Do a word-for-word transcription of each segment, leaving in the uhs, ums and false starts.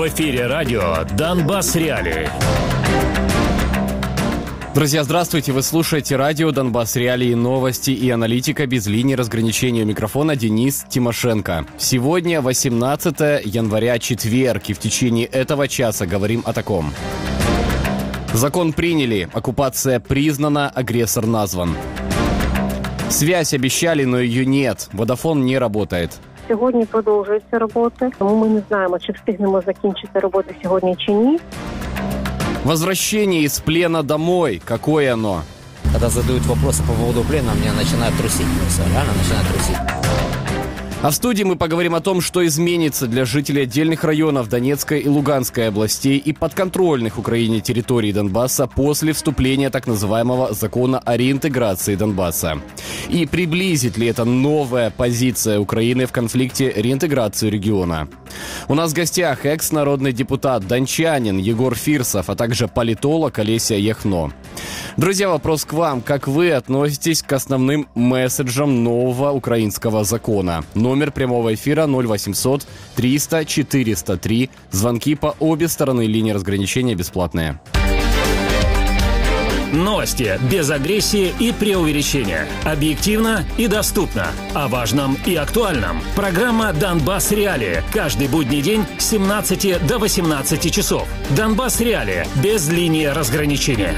В эфире радио «Донбасс Реалии». Друзья, здравствуйте! Вы слушаете радио «Донбасс Реалии», новости и аналитика без линии разграничения. У микрофона Денис Тимошенко. Сегодня восемнадцатое января, четверг, и в течение этого часа говорим о таком. Закон приняли, оккупация признана, агрессор назван. Связь обіцяли, но ее нет. Водафон не работает. Сьогодні продовжуються роботи, тому ми не знаємо, чи встигнемо закінчити роботи сьогодні чи ні. Возвращение из плена домой. Какое оно? Когда задают вопросы по поводу плена, меня начинает трусить. Реально начинает трусить. А в студии мы поговорим о том, что изменится для жителей отдельных районов Донецкой и Луганской областей и подконтрольных Украине территорий Донбасса после вступления так называемого закона о реинтеграции Донбасса. И приблизит ли это новая позиция Украины в конфликте реинтеграцию региона? У нас в гостях экс-народный депутат, дончанин Егор Фирсов, а также политолог Олеся Яхно. Друзья, вопрос к вам. Как вы относитесь к основным месседжам нового украинского закона? Номер прямого эфира ноль восемьсот триста четыреста три. Звонки по обе стороны линии разграничения бесплатные. Новости без агрессии и преувеличения. Объективно и доступно. О важном и актуальном. Программа «Донбасс Реалии». Каждый будний день с семнадцати до восемнадцати часов. «Донбасс Реалии» без линии разграничения.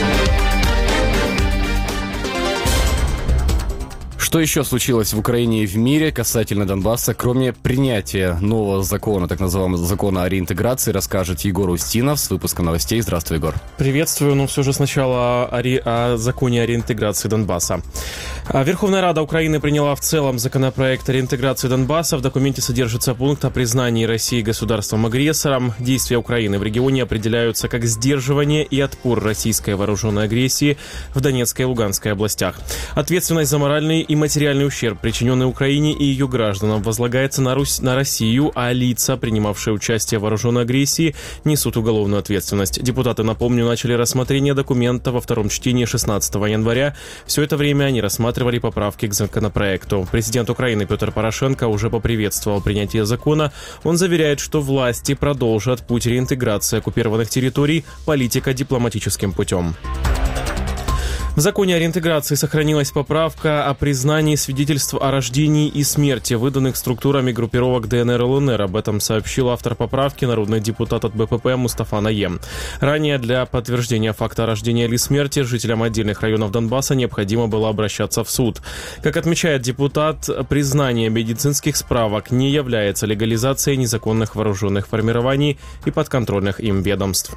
Что еще случилось в Украине и в мире касательно Донбасса, кроме принятия нового закона, так называемого закона о реинтеграции, расскажет Егор Устинов с выпуска новостей. Здравствуй, Егор. Приветствую. Но все же сначала о, ре... о законе о реинтеграции Донбасса. Верховная Рада Украины приняла в целом законопроект о реинтеграции Донбасса. В документе содержится пункт о признании России государством-агрессором. Действия Украины в регионе определяются как сдерживание и отпор российской вооруженной агрессии в Донецкой и Луганской областях. Ответственность за моральный и материальный ущерб, причиненный Украине и ее гражданам, возлагается на, Русь, на Россию, а лица, принимавшие участие в вооруженной агрессии, несут уголовную ответственность. Депутаты, напомню, начали рассмотрение документа во втором чтении шестнадцатого января. Все это время они рассматривали поправки к законопроекту. Президент Украины Петр Порошенко уже поприветствовал принятие закона. Он заверяет, что власти продолжат путь реинтеграции оккупированных территорий политико-дипломатическим путем. В законе о реинтеграции сохранилась поправка о признании свидетельств о рождении и смерти, выданных структурами группировок ДНР и ЛНР. Об этом сообщил автор поправки, народный депутат от БПП Мустафа Наем. Ранее для подтверждения факта рождения или смерти жителям отдельных районов Донбасса необходимо было обращаться в суд. Как отмечает депутат, признание медицинских справок не является легализацией незаконных вооруженных формирований и подконтрольных им ведомств.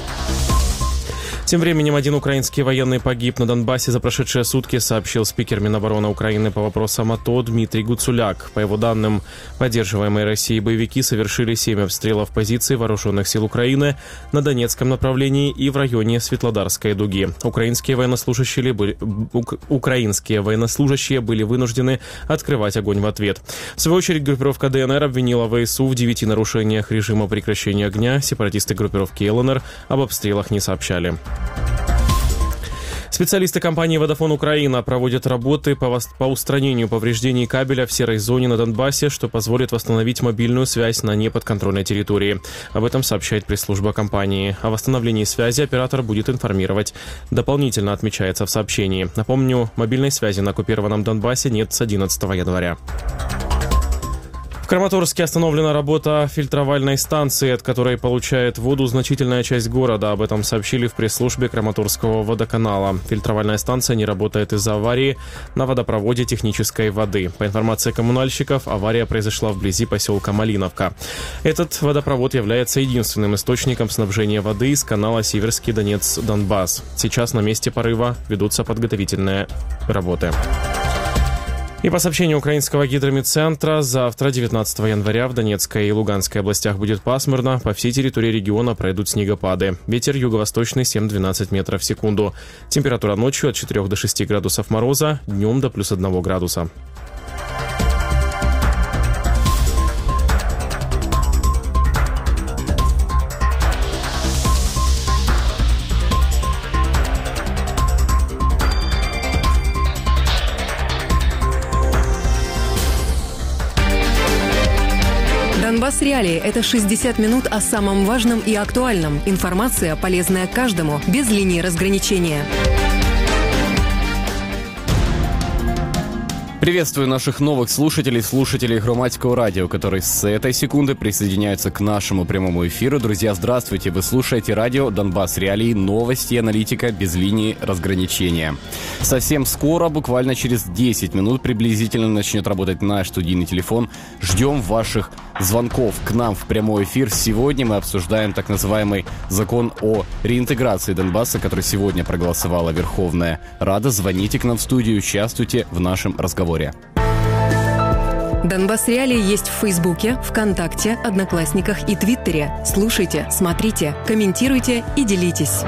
Тем временем один украинский военный погиб на Донбассе за прошедшие сутки, сообщил спикер Минобороны Украины по вопросам АТО Дмитрий Гуцуляк. По его данным, поддерживаемые Россией боевики совершили семь обстрелов позиций вооруженных сил Украины на Донецком направлении и в районе Светлодарской дуги. Украинские военнослужащие были, ук, украинские военнослужащие были вынуждены открывать огонь в ответ. В свою очередь, группировка ДНР обвинила ВСУ в девяти нарушениях режима прекращения огня. Сепаратисты группировки ЛНР об обстрелах не сообщали. Специалисты компании «Водафон Украина» проводят работы по, вос- по устранению повреждений кабеля в серой зоне на Донбассе, что позволит восстановить мобильную связь на неподконтрольной территории. Об этом сообщает пресс-служба компании. О восстановлении связи оператор будет информировать. Дополнительно отмечается в сообщении. Напомню, мобильной связи на оккупированном Донбассе нет с одиннадцатого января. В Краматорске остановлена работа фильтровальной станции, от которой получает воду значительная часть города. Об этом сообщили в пресс-службе Краматорского водоканала. Фильтровальная станция не работает из-за аварии на водопроводе технической воды. По информации коммунальщиков, авария произошла вблизи поселка Малиновка. Этот водопровод является единственным источником снабжения воды из канала Северский Донец-Донбасс. Сейчас на месте порыва ведутся подготовительные работы. И по сообщению украинского гидрометцентра, завтра, девятнадцатого января, в Донецкой и Луганской областях будет пасмурно. По всей территории региона пройдут снегопады. Ветер юго-восточный семь-двенадцать метров в секунду. Температура ночью от четырёх до шести градусов мороза, днем до плюс одного градуса. Донбасс Реалии – это шестьдесят минут о самом важном и актуальном. Информация, полезная каждому, без линии разграничения. Приветствую наших новых слушателей, слушателей Громадского радио, которые с этой секунды присоединяются к нашему прямому эфиру. Друзья, здравствуйте! Вы слушаете радио «Донбасс Реалии», новости и аналитика без линии разграничения. Совсем скоро, буквально через десять минут приблизительно, начнет работать наш студийный телефон. Ждем ваших звонков к нам в прямой эфир. Сегодня мы обсуждаем так называемый закон о реинтеграции Донбасса, который сегодня проголосовала Верховная Рада. Звоните к нам в студию, участвуйте в нашем разговоре. Донбасс Реалии есть в Фейсбуке, ВКонтакте, Одноклассниках и Твиттере. Слушайте, смотрите, комментируйте и делитесь.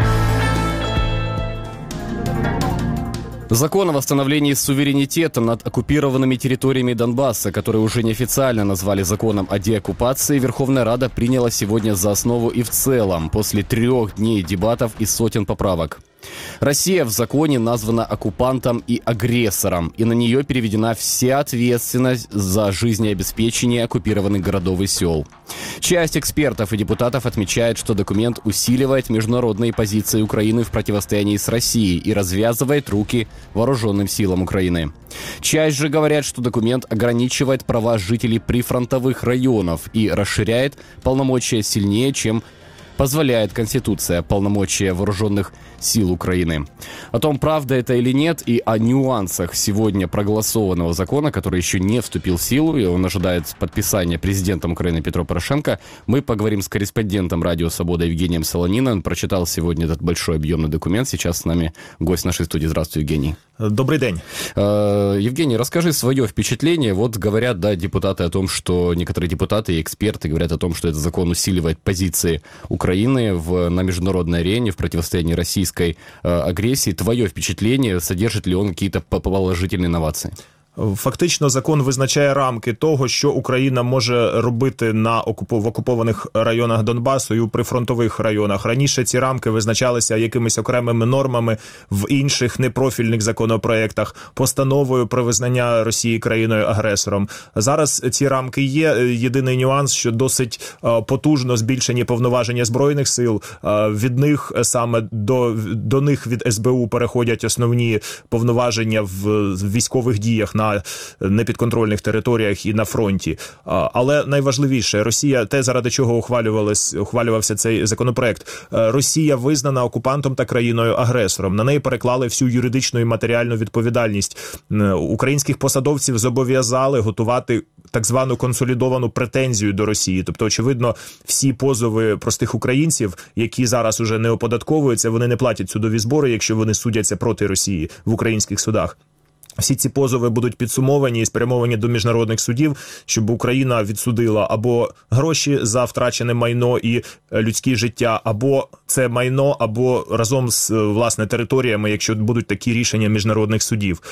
Закон о восстановлении суверенитета над оккупированными территориями Донбасса, который уже неофициально назвали законом о деоккупации, Верховная Рада приняла сегодня за основу и в целом, после трех дней дебатов и сотен поправок. Россия в законе названа оккупантом и агрессором, и на нее переведена вся ответственность за жизнеобеспечение оккупированных городов и сел. Часть экспертов и депутатов отмечает, что документ усиливает международные позиции Украины в противостоянии с Россией и развязывает руки вооруженным силам Украины. Часть же говорят, что документ ограничивает права жителей прифронтовых районов и расширяет полномочия сильнее, чем позволяет Конституция, полномочия вооруженных сил Украины. О том, правда это или нет, и о нюансах сегодня проголосованного закона, который еще не вступил в силу, и он ожидает подписания президентом Украины Петро Порошенко, мы поговорим с корреспондентом «Радио Свобода» Евгением Солониным. Он прочитал сегодня этот большой объемный документ. Сейчас с нами гость нашей студии. Здравствуй, Евгений. Добрый день. Евгений, расскажи свое впечатление. Вот говорят, да, депутаты о том, что некоторые депутаты и эксперты говорят о том, что этот закон усиливает позиции Украины в, на международной арене в противостоянии российской агрессии. Твое впечатление, содержит ли он какие-то положительные инновации? Фактично закон визначає рамки того, що Україна може робити на окупу... в окупованих районах Донбасу і у прифронтових районах. Раніше ці рамки визначалися якимись окремими нормами в інших непрофільних законопроєктах, постановою про визнання Росії країною-агресором. Зараз ці рамки є. Єдиний нюанс, що досить потужно збільшені повноваження Збройних сил. Від них саме до, до них від ес бе у переходять основні повноваження в військових діях на непідконтрольних територіях і на фронті. Але найважливіше, Росія, те, заради чого ухвалювався цей законопроект, Росія визнана окупантом та країною-агресором. На неї переклали всю юридичну і матеріальну відповідальність. Українських посадовців зобов'язали готувати так звану консолідовану претензію до Росії. Тобто, очевидно, всі позови простих українців, які зараз уже не оподатковуються, вони не платять судові збори, якщо вони судяться проти Росії в українських судах. Всі ці позови будуть підсумовані і спрямовані до міжнародних судів, щоб Україна відсудила або гроші за втрачене майно і людське життя, або це майно, або разом з, власне, територіями, якщо будуть такі рішення міжнародних судів.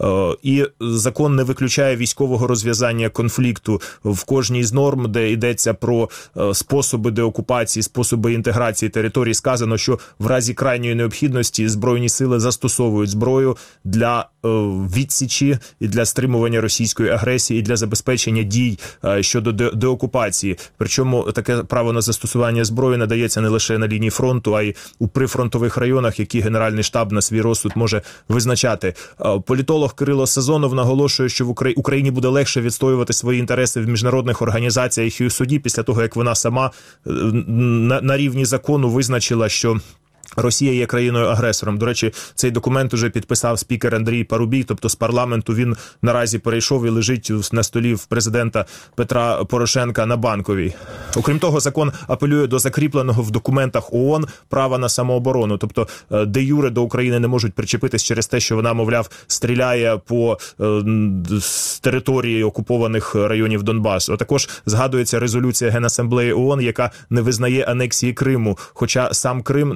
І закон не виключає військового розв'язання конфлікту в кожній з норм, де йдеться про способи деокупації, способи інтеграції територій. Сказано, що в разі крайньої необхідності Збройні сили застосовують зброю для відсічі і для стримування російської агресії, і для забезпечення дій щодо деокупації. Причому таке право на застосування зброї надається не лише на лінії фронту, а й у прифронтових районах, які Генеральний штаб на свій розсуд може визначати. Політолог Кирило Сазонов наголошує, що в Україні буде легше відстоювати свої інтереси в міжнародних організаціях і у суді після того, як вона сама на, на рівні закону визначила, що Росія є країною-агресором. До речі, цей документ уже підписав спікер Андрій Парубій, тобто з парламенту він наразі перейшов і лежить на столі в президента Петра Порошенка на Банковій. Окрім того, закон апелює до закріпленого в документах ООН права на самооборону, тобто де юре до України не можуть причепитись через те, що вона, мовляв, стріляє по е, території окупованих районів Донбасу. А також згадується резолюція Генасамблеї ООН, яка не визнає анексії Криму, хоча сам Крим, на сам Крим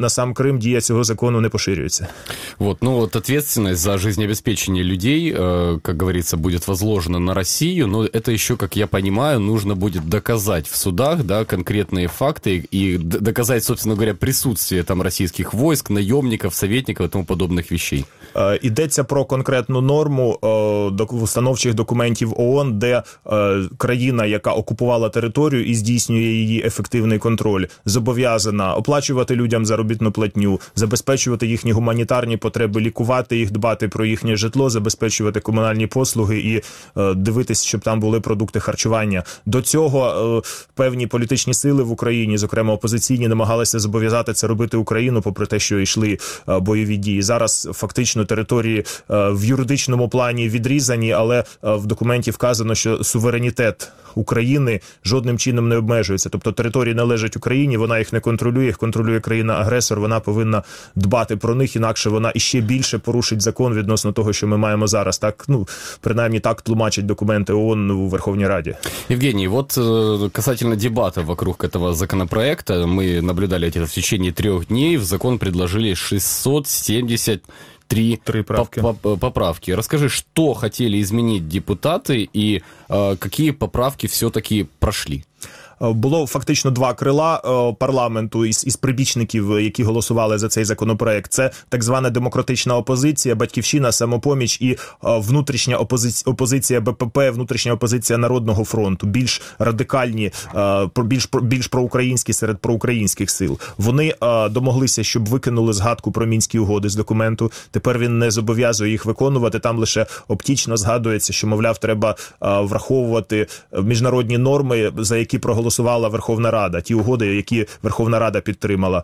Крим дія цього закону не поширюється. Вот, ну вот ответственность за жизнеобеспечение людей, э, как говорится, будет возложена на Россию, но это еще, как я понимаю, нужно будет доказать в судах, да, конкретные факты и д- доказать, собственно говоря, присутствие там российских войск, наемников, советников и тому подобных вещей. Е, Йдеться про конкретну норму е, док- установчих документів ООН, де е, країна, яка окупувала територію і здійснює її ефективний контроль, зобов'язана оплачувати людям заробітну платню, забезпечувати їхні гуманітарні потреби, лікувати їх, дбати про їхнє житло, забезпечувати комунальні послуги і е, дивитись, щоб там були продукти харчування. До цього е, певні політичні сили в Україні, зокрема опозиційні, намагалися зобов'язати це робити Україну, попри те, що йшли е, бойові дії. Зараз фактично території е, в юридичному плані відрізані, але е, в документі вказано, що суверенітет України жодним чином не обмежується. Тобто території належать Україні, вона їх не контролює, їх контролює країна-агресор, вона повинна дбати про них, інакше вона іще більше порушить закон відносно того, що ми маємо зараз. Так, ну, принаймні так тлумачать документи ООН у Верховній Раді. Евгений, вот э, касательно дебата вокруг этого законопроекта, мы наблюдали это в течение трех дней, в закон предложили шестьсот семьдесят три Три правки. поп- поправки. Расскажи, что хотели изменить депутаты и э, какие поправки все-таки прошли? Було фактично два крила е, парламенту із, із прибічників, які голосували за цей законопроект. Це так звана демократична опозиція, Батьківщина, Самопоміч і е, внутрішня опозиція, опозиція БПП, внутрішня опозиція Народного фронту, більш радикальні, е, більш, більш проукраїнські серед проукраїнських сил. Вони е, домоглися, щоб викинули згадку про Мінські угоди з документу. Тепер він не зобов'язує їх виконувати. Там лише оптічно згадується, що, мовляв, треба е, враховувати міжнародні норми, за які проголосували голосувала Верховна Рада, ті угоди, які Верховна Рада підтримала.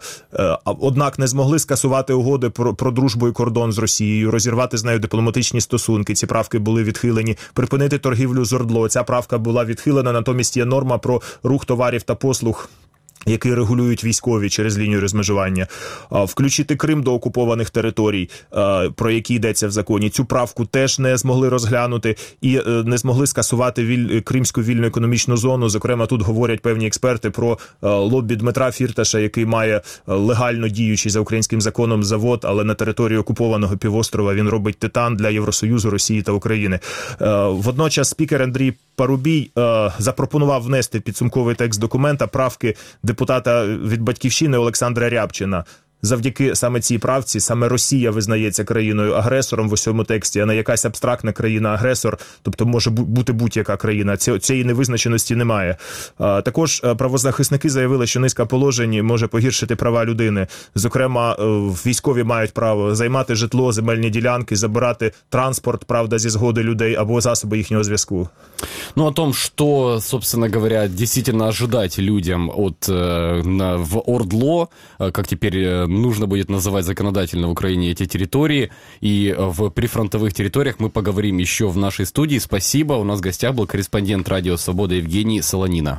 Однак не змогли скасувати угоди про, про дружбу і кордон з Росією, розірвати з нею дипломатичні стосунки. Ці правки були відхилені. Припинити торгівлю з ОРДЛО. Ця правка була відхилена, натомість є норма про рух товарів та послуг, які регулюють військові через лінію розмежування. Включити Крим до окупованих територій, про які йдеться в законі. Цю правку теж не змогли розглянути і не змогли скасувати віль... Кримську вільну економічну зону. Зокрема, тут говорять певні експерти про лобі Дмитра Фірташа, який має легально діючий за українським законом завод, але на території окупованого півострова він робить титан для Євросоюзу, Росії та України. Водночас спікер Андрій Парубій запропонував внести підсумковий текст документа правки депутата від Батьківщини Олександра Рябчина. Завдяки саме цій правці, саме Росія визнається країною-агресором в усьому тексті, а не якась абстрактна країна-агресор, тобто може бути будь-яка країна. Цієї невизначеності немає. Також правозахисники заявили, що низка положень може погіршити права людини. Зокрема, військові мають право займати житло, земельні ділянки, забирати транспорт, правда, зі згоди людей або засоби їхнього зв'язку. Ну, о том, что, собственно говоря, действительно ожидать людям от, э, на, в ОРДЛО, э, как теперь э, нужно будет называть законодательно в Украине эти территории, и э, в прифронтовых территориях мы поговорим еще в нашей студии. Спасибо. У нас в гостях был корреспондент Радио Свобода Евгений Солонина.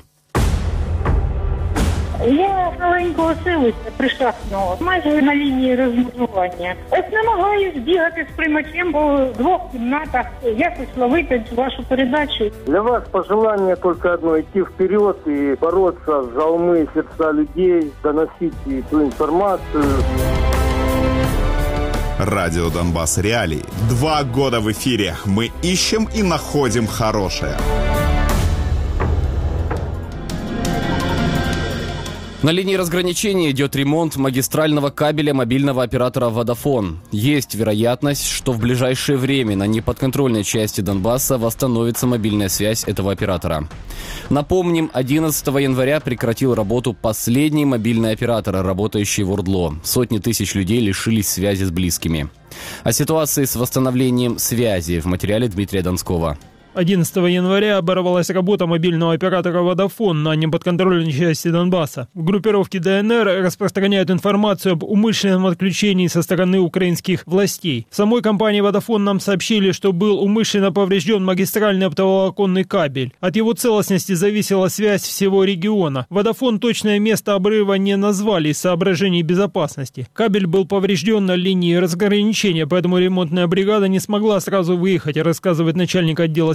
Я маленького селища Пришахного, майже на лінії розмежування. Ось намагаюсь бігати з приймачем, бо в двох кімнатах якось ловити вашу передачу. Для вас пожелание только одно – идти вперед и бороться за умы и сердца людей, доносить эту информацию. Радио Донбасс Реалии. Два года в эфире. Мы ищем и находим хорошее. На линии разграничения идет ремонт магистрального кабеля мобильного оператора Vodafone. Есть вероятность, что в ближайшее время на неподконтрольной части Донбасса восстановится мобильная связь этого оператора. Напомним, одиннадцатого января прекратил работу последний мобильный оператор, работающий в ОРДЛО. Сотни тысяч людей лишились связи с близкими. О ситуации с восстановлением связи в материале Дмитрия Донского. одиннадцатого января оборвалась работа мобильного оператора Vodafone на неподконтрольной части Донбасса. В группировке ДНР распространяют информацию об умышленном отключении со стороны украинских властей. В самой компании Vodafone нам сообщили, что был умышленно поврежден магистральный оптоволоконный кабель. От его целостности зависела связь всего региона. Vodafone точное место обрыва не назвали из соображений безопасности. Кабель был поврежден на линии разграничения, поэтому ремонтная бригада не смогла сразу выехать, рассказывает начальник отдела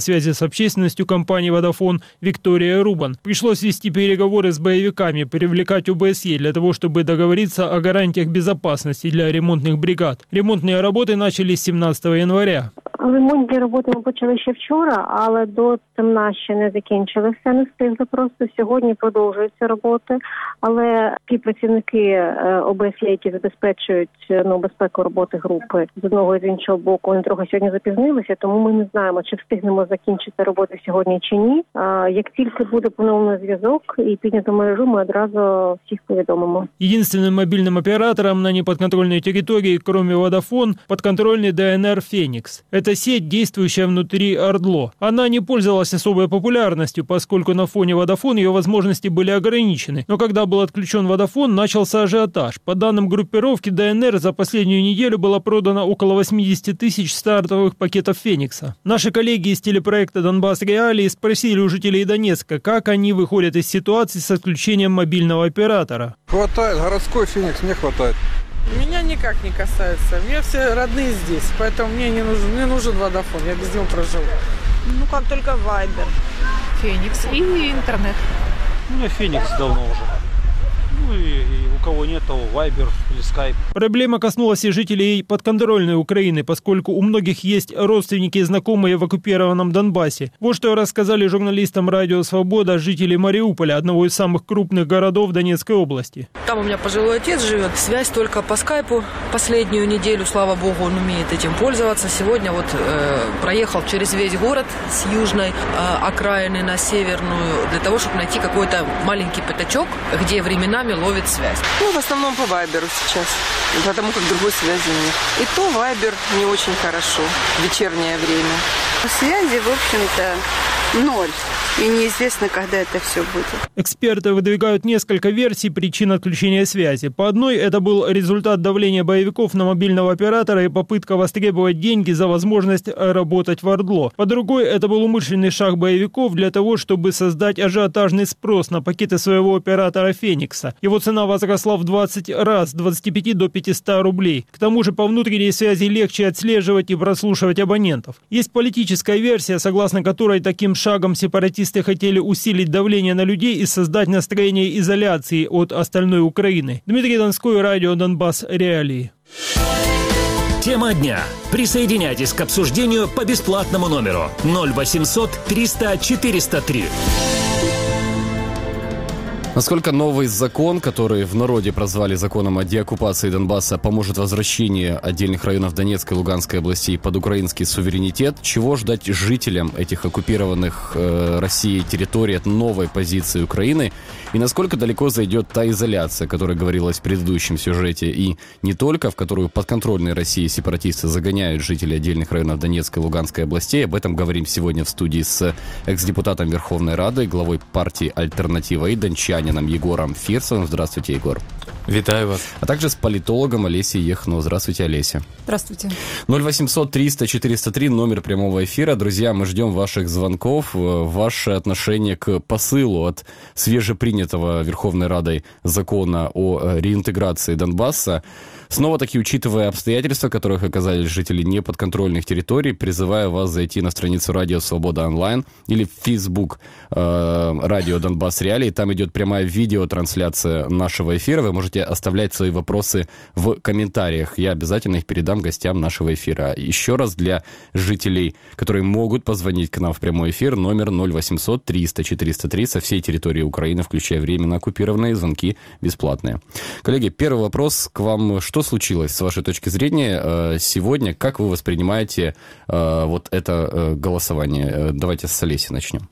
связи с общественностью компании «Водафон» Виктория Рубан. Пришлось вести переговоры с боевиками, привлекать ОБСЕ для того, чтобы договориться о гарантиях безопасности для ремонтных бригад. Ремонтные работы начались сімнадцятого января. Ремонтні роботи ми почали ще вчора, але до темна ще не закінчили. Все не встигли просто. Сьогодні продовжуються роботи, але ті працівники ОБСЄ, які забезпечують ну, безпеку роботи групи з одного і з іншого боку, вони трохи сьогодні запізнилися, тому ми не знаємо, чи встигнемо закінчити роботи сьогодні чи ні. Як тільки буде поновлений зв'язок і піднято мережу, ми одразу всіх повідомимо. Единственным мобильным оператором на неподконтрольной территории, кроме Водафон, подконтрольный ДНР «Феникс». Это сеть, действующая внутри ОРДЛО. Она не пользовалась особой популярностью, поскольку на фоне Водафон ее возможности были ограничены. Но когда был отключен Водафон, начался ажиотаж. По данным группировки ДНР, за последнюю неделю было продано около восемьдесят тысяч стартовых пакетов «Феникса». Наши коллеги из телепроекта «Донбасс Реалии» спросили у жителей Донецка, как они выходят из ситуации с отключением мобильного оператора. Хватает, городской «Феникс» мне хватает. Меня никак не касается. У меня все родные здесь, поэтому мне не нужен, мне нужен Водафон, я без него проживу. Ну, как только Вайбер, Феникс и интернет. У меня Феникс давно уже. Ну и, и у кого нет, того Вайбер или Скайп. Проблема коснулась и жителей подконтрольной Украины, поскольку у многих есть родственники и знакомые в оккупированном Донбассе. Вот что рассказали журналистам «Радио Свобода» жители Мариуполя, одного из самых крупных городов Донецкой области. Там у меня пожилой отец живет. Связь только по скайпу. Последнюю неделю, слава богу, он умеет этим пользоваться. Сегодня вот э, проехал через весь город с южной э, окраины на северную, для того, чтобы найти какой-то маленький пятачок, где временами ловит связь. Ну, в основном по Вайберу сейчас, потому как другой связи нет. И то Вайбер не очень хорошо в вечернее время. Связи, в общем-то, ноль. И неизвестно, когда это все будет. Эксперты выдвигают несколько версий причин отключения связи. По одной, это был результат давления боевиков на мобильного оператора и попытка востребовать деньги за возможность работать в ОРДЛО. По другой, это был умышленный шаг боевиков для того, чтобы создать ажиотажный спрос на пакеты своего оператора «Феникса». Его цена возросла в двадцать раз, с двадцати пяти до пятисот рублей. К тому же по внутренней связи легче отслеживать и прослушивать абонентов. Есть политическая версия, согласно которой таким шагом сепаратисты хотели усилить давление на людей и создать настроение изоляции от остальной Украины. Дмитрий Донской, радио «Донбасс Реалии». Тема дня. Присоединяйтесь к обсуждению по бесплатному номеру ноль восемьсот триста четыреста три. Насколько новый закон, который в народе прозвали законом о деоккупации Донбасса, поможет возвращению отдельных районов Донецкой и Луганской областей под украинский суверенитет? Чего ждать жителям этих оккупированных э, Россией территорий от новой позиции Украины? И насколько далеко зайдет та изоляция, о которой говорилось в предыдущем сюжете, и не только, в которую подконтрольные России сепаратисты загоняют жителей отдельных районов Донецкой и Луганской областей? Об этом говорим сегодня в студии с экс-депутатом Верховной Рады, главой партии «Альтернатива» и дончанином Егором Фирсовым. Здравствуйте, Егор. Витаю вас. А также с политологом Олесей Ехновой. Здравствуйте, Олеся. Здравствуйте. ноль восемьсот триста четыреста три, номер прямого эфира. Друзья, мы ждем ваших звонков, ваше отношение к посылу от свежепринятого Верховной Радой закона о реинтеграции Донбасса. Снова-таки, учитывая обстоятельства, которых оказались жители неподконтрольных территорий, призываю вас зайти на страницу «Радио Свобода онлайн» или в Facebook э, «Радио Донбасс Реалии». Там идет прямая видеотрансляция нашего эфира. Вы можете оставлять свои вопросы в комментариях. Я обязательно их передам гостям нашего эфира. Еще раз, для жителей, которые могут позвонить к нам в прямой эфир, номер ноль восемьсот триста четыреста три со всей территории Украины, включая временно оккупированные, звонки бесплатные. Коллеги, первый вопрос к вам. Что случилось, с вашей точки зрения, сегодня? Как вы воспринимаете вот это голосование? Давайте с Олеси начнем.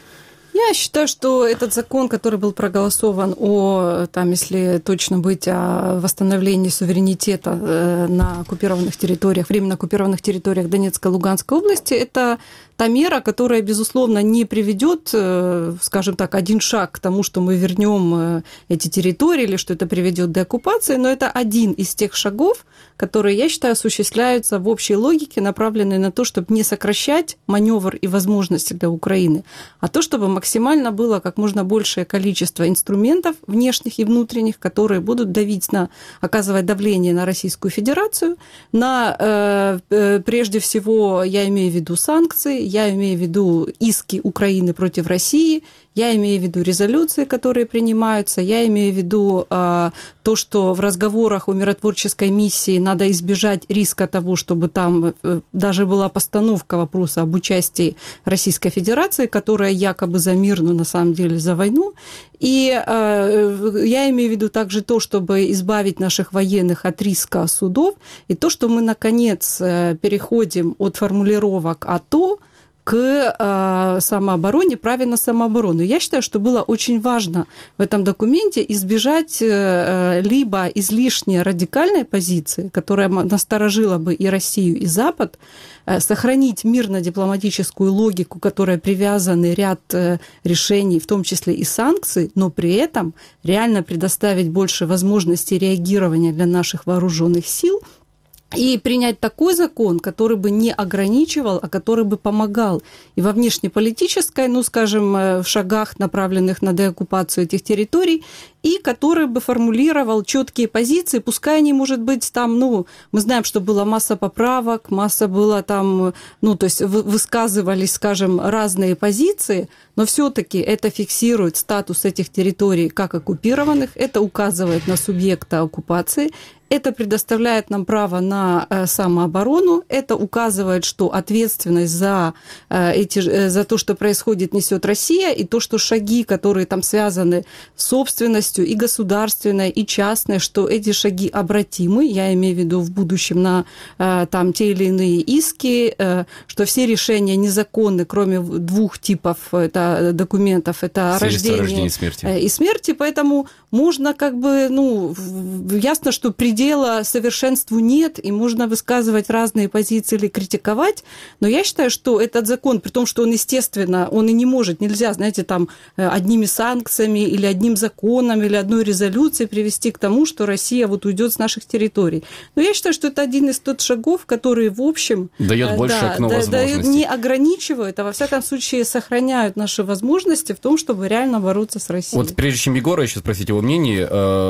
Я считаю, что этот закон, который был проголосован о, там, если точно быть, о восстановлении суверенитета на оккупированных территориях, временно оккупированных территориях Донецкой и Луганской области, это та мера, которая, безусловно, не приведет, скажем так, один шаг к тому, что мы вернем эти территории или что это приведет к деоккупации, но это один из тех шагов, которые, я считаю, осуществляются в общей логике, направленные на то, чтобы не сокращать маневр и возможности для Украины, а то, чтобы максимально было как можно большее количество инструментов внешних и внутренних, которые будут давить на, оказывать давление на Российскую Федерацию, на, э, прежде всего, я имею в виду санкции, я имею в виду иски Украины против России, я имею в виду резолюции, которые принимаются, я имею в виду э, то, что в разговорах о миротворческой миссии надо избежать риска того, чтобы там э, даже была постановка вопроса об участии Российской Федерации, которая якобы за мир, но на самом деле за войну. И э, я имею в виду также то, чтобы избавить наших военных от риска судов, и то, что мы, наконец, э, переходим от формулировок «АТО» к э, самообороне, правильно самооборону. Я считаю, что было очень важно в этом документе избежать э, либо излишне радикальной позиции, которая насторожила бы и Россию, и Запад, э, сохранить мирно-дипломатическую логику, которой привязаны ряд э, решений, в том числе и санкций, но при этом реально предоставить больше возможностей реагирования для наших вооруженных сил, и принять такой закон, который бы не ограничивал, а который бы помогал и во внешнеполитической, ну, скажем, в шагах, направленных на деоккупацию этих территорий, и который бы формулировал четкие позиции, пускай они, может быть, там, ну, мы знаем, что была масса поправок, масса было там, ну, то есть высказывались, скажем, разные позиции, но все-таки это фиксирует статус этих территорий как оккупированных, это указывает на субъекта оккупации, это предоставляет нам право на самооборону, это указывает, что ответственность за, эти, за то, что происходит, несет Россия, и то, что шаги, которые там связаны с собственностью и государственной, и частной, что эти шаги обратимы, я имею в виду в будущем на там, те или иные иски, что все решения незаконны, кроме двух типов это, документов, это рождение и смерти. и смерти, поэтому можно как бы, ну, ясно, что предела совершенству нет, и можно высказывать разные позиции или критиковать, но я считаю, что этот закон, при том, что он, естественно, он и не может, нельзя, знаете, там, одними санкциями или одним законом или одной резолюцией привести к тому, что Россия вот уйдет с наших территорий. Но я считаю, что это один из тот шагов, которые, в общем, дает больше да, окно возможностей. Не ограничивают, а во всяком случае сохраняют наши возможности в том, чтобы реально бороться с Россией. Вот прежде чем Егора еще спросить его мнение,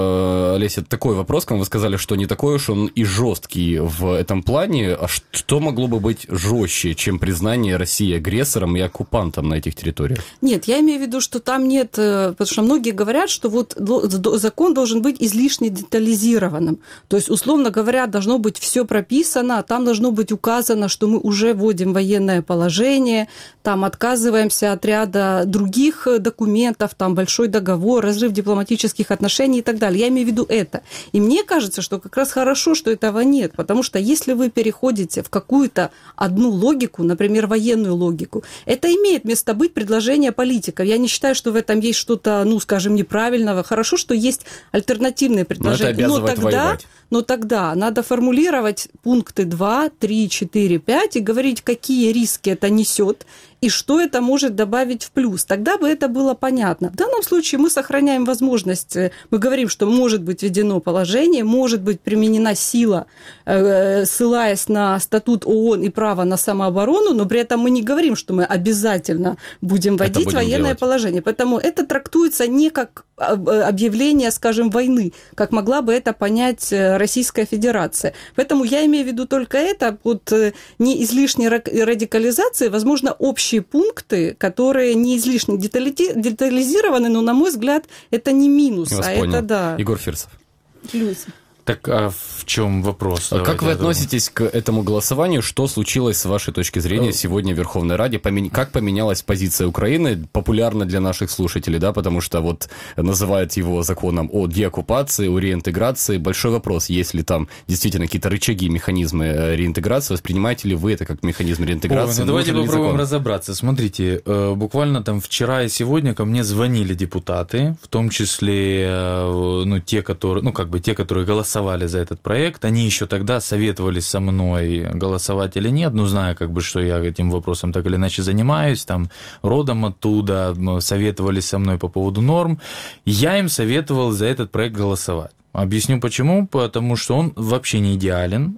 э, Олеся, такой вопрос, как вы сказали, что не такой уж он и жесткий в этом плане. А что могло бы быть жестче, чем признание России агрессором и оккупантом на этих территориях? Нет, я имею в виду, что там нет, потому что многие говорят, что вот закон должен быть излишне детализированным. То есть, условно говоря, должно быть все прописано, там должно быть указано, что мы уже вводим военное положение, там отказываемся от ряда других документов, там большой договор, разрыв дипломатических отношений и так далее. Я имею в виду это. И мне кажется, что как раз хорошо, что этого нет, потому что если вы переходите в какую-то одну логику, например, военную логику, это имеет место быть предложение политиков. Я не считаю, что в этом есть что-то, ну, скажем, неправильного. Хорошо, что есть альтернативные предложения. Но, но, тогда, но тогда надо формулировать пункты два, три, четыре, пять и говорить, какие риски это несет и что это может добавить в плюс. Тогда бы это было понятно. В данном случае мы сохраняем возможность, мы говорим, что может быть введено положение, может быть применена сила, ссылаясь на статут ООН и право на самооборону, но при этом мы не говорим, что мы обязательно будем вводить будем военное делать. положение. Поэтому это трактуется не как объявление, скажем, войны, как могла бы это понять Российская Федерация. Поэтому я имею в виду только это, вот не излишней радикализации, возможно, общие пункты, которые не излишне детализированы, но, на мой взгляд, это не минус, а понял. это да. Егор Фирсов. Плюс. Так а в чем вопрос? А как вы относитесь к этому голосованию? Что случилось с вашей точки зрения сегодня в Верховной Раде? Помен... Как поменялась позиция Украины? Популярно для наших слушателей, да, потому что вот называют его законом о деоккупации, о реинтеграции. Большой вопрос, есть ли там действительно какие-то рычаги, механизмы реинтеграции? Воспринимаете ли вы это как механизм реинтеграции? Ой, ну давайте попробуем разобраться. Смотрите, буквально там вчера и сегодня ко мне звонили депутаты, в том числе, ну, те, которые, ну, как бы те, которые голосовали за этот проект. Они еще тогда советовались со мной, голосовать или нет, ну, зная, как бы, что я этим вопросом так или иначе занимаюсь, там, родом оттуда, советовались со мной по поводу норм. Я им советовал за этот проект голосовать. Объясню почему. Потому что он вообще не идеален.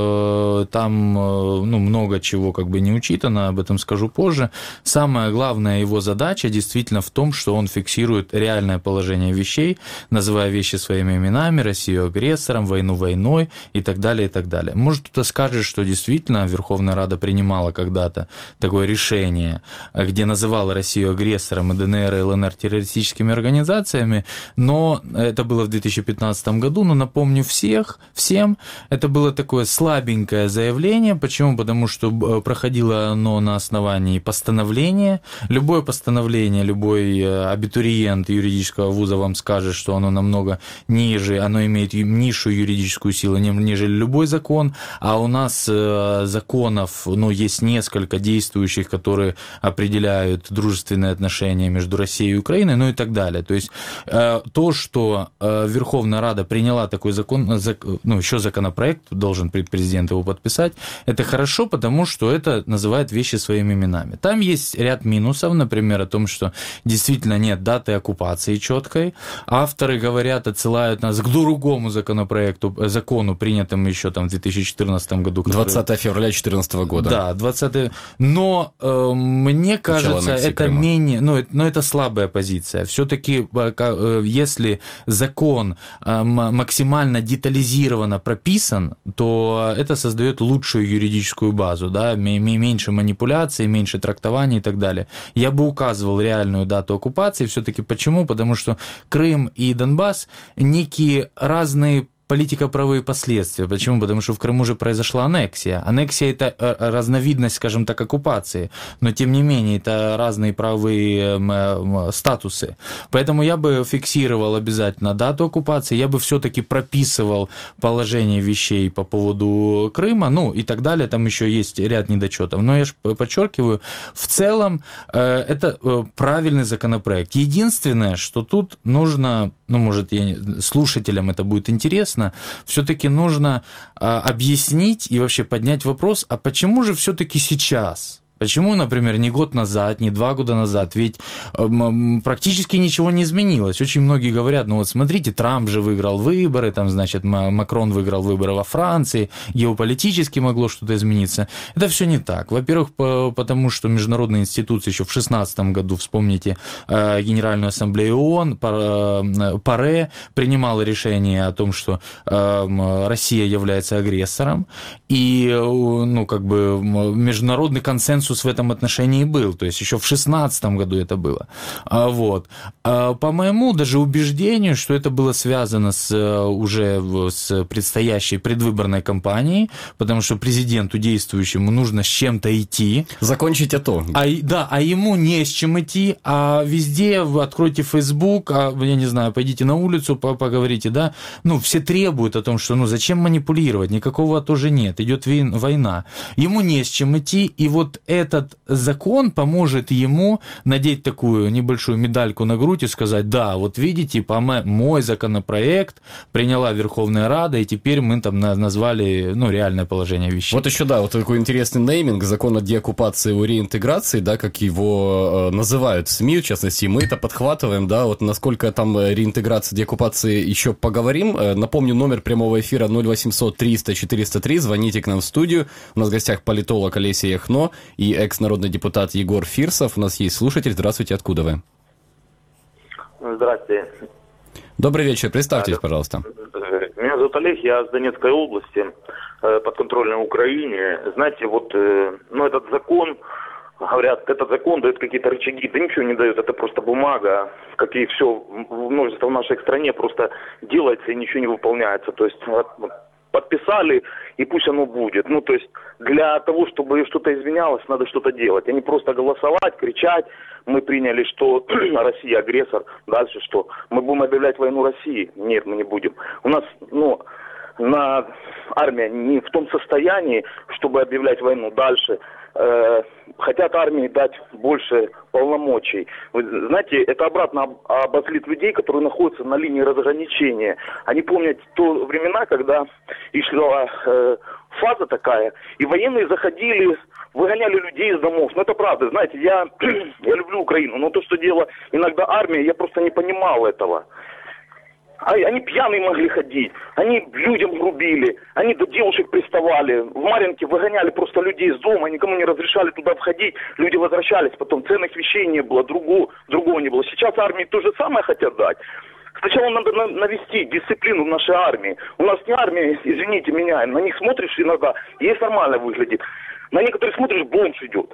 Там ну, много чего как бы не учитано, об этом скажу позже. Самая главная его задача действительно в том, что он фиксирует реальное положение вещей, называя вещи своими именами, Россию агрессором, войну войной и так далее, и так далее. Может, кто-то скажет, что действительно Верховная Рада принимала когда-то такое решение, где называла Россию агрессором и ДНР и ЛНР террористическими организациями, но это было в две тысячи пятнадцатом году, но напомню всех, всем, это было такое слабенькое заявление. Почему? Потому что проходило оно на основании постановления. Любое постановление, любой абитуриент юридического вуза вам скажет, что оно намного ниже, оно имеет низшую юридическую силу, нежели любой закон, а у нас законов, ну, есть несколько действующих, которые определяют дружественные отношения между Россией и Украиной, ну и так далее. То есть то, что Верховная Рада приняла такой закон, ну, еще законопроект, должен президент его подписать, это хорошо, потому что это называет вещи своими именами. Там есть ряд минусов, например, о том, что действительно нет даты оккупации четкой. Авторы говорят, отсылают нас к другому законопроекту, закону, принятому еще там в две тысячи четырнадцатом году. Который... двадцатого февраля две тысячи четырнадцатого года. Да, двадцатого. Но э, мне кажется, это Крыма. менее, ну, это, ну, это слабая позиция. Все-таки, э, если закон э, максимально детализированно прописан, то это создает лучшую юридическую базу, да, меньше манипуляций, меньше трактований и так далее. Я бы указывал реальную дату оккупации. Все-таки почему? Потому что Крым и Донбасс некие разные политико-правовые последствия. Почему? Потому что в Крыму же произошла аннексия. Аннексия – это разновидность, скажем так, оккупации, но тем не менее это разные правовые статусы. Поэтому я бы фиксировал обязательно дату оккупации, я бы все-таки прописывал положение вещей по поводу Крыма, ну и так далее, там еще есть ряд недочетов. Но я же подчеркиваю, в целом это правильный законопроект. Единственное, что тут нужно, ну, может, я, слушателям это будет интересно, все-таки нужно а, объяснить и вообще поднять вопрос, а почему же все-таки сейчас? Почему, например, не год назад, не два года назад? Ведь э, практически ничего не изменилось. Очень многие говорят, ну вот смотрите, Трамп же выиграл выборы, там, значит, Макрон выиграл выборы во Франции, геополитически могло что-то измениться. Это все не так. Во-первых, по, потому что международные институции еще в шестнадцатом году, вспомните, э, Генеральную ассамблею ООН, э, ПАРЕ принимала решение о том, что э, Россия является агрессором, и, ну, как бы, международный консенсус в этом отношении был, то есть еще в шестнадцатом году это было. Вот. По моему даже убеждению, что это было связано с, уже с предстоящей предвыборной кампанией, потому что президенту действующему нужно с чем-то идти. Закончить АТО. А, да, а ему не с чем идти, а везде откройте Facebook, а, я не знаю, пойдите на улицу, поговорите, да, ну, все требуют о том, что, ну, зачем манипулировать, никакого тоже нет, идет война. Ему не с чем идти, и вот этот закон поможет ему надеть такую небольшую медальку на грудь и сказать, да, вот видите, мой законопроект приняла Верховная Рада, и теперь мы там назвали, ну, реальное положение вещей. Вот еще, да, вот такой интересный нейминг, закон о деоккупации и реинтеграции, да, как его э, называют в СМИ, в частности, мы это подхватываем, да, вот насколько там реинтеграция, деоккупации еще поговорим. Напомню, номер прямого эфира ноль восемьсот триста четыреста три, звоните к нам в студию, у нас в гостях политолог Олеся Яхно и экс-народный депутат Егор Фирсов. У нас есть слушатель. Здравствуйте, откуда вы? Здравствуйте. Добрый вечер, представьтесь, а, пожалуйста. Меня зовут Олег, я с Донецкой области, подконтрольной Украине. Знаете, вот, ну, этот закон, говорят, этот закон дает какие-то рычаги, да ничего не дает, это просто бумага, как и все множество в нашей стране просто делается и ничего не выполняется. То есть подписали, и пусть оно будет. Ну, то есть для того, чтобы что-то изменялось, надо что-то делать, а не просто голосовать, кричать. Мы приняли, что Россия агрессор. Дальше что? Мы будем объявлять войну России? Нет, мы не будем. У нас, ну, на армия не в том состоянии, чтобы объявлять войну. Дальше э, хотят армии дать больше полномочий. Вы знаете, это обратно обозлит людей, которые находятся на линии разграничения. Они помнят то времена, когда и шла э, фаза такая, и военные заходили, выгоняли людей из домов. Но это правда. Знаете, я, я люблю Украину, но то, что делала иногда армия, я просто не понимал этого. А они пьяные могли ходить, они людям грубили, они до девушек приставали, в Марьинке выгоняли просто людей из дома, никому не разрешали туда входить, люди возвращались, потом ценных вещей не было, другого, другого не было. Сейчас армии то же самое хотят дать. Сначала надо навести дисциплину в нашей армии. У нас не армия, извините меня, на них смотришь иногда, есть нормально выглядит. На некоторых смотришь, бомж идет.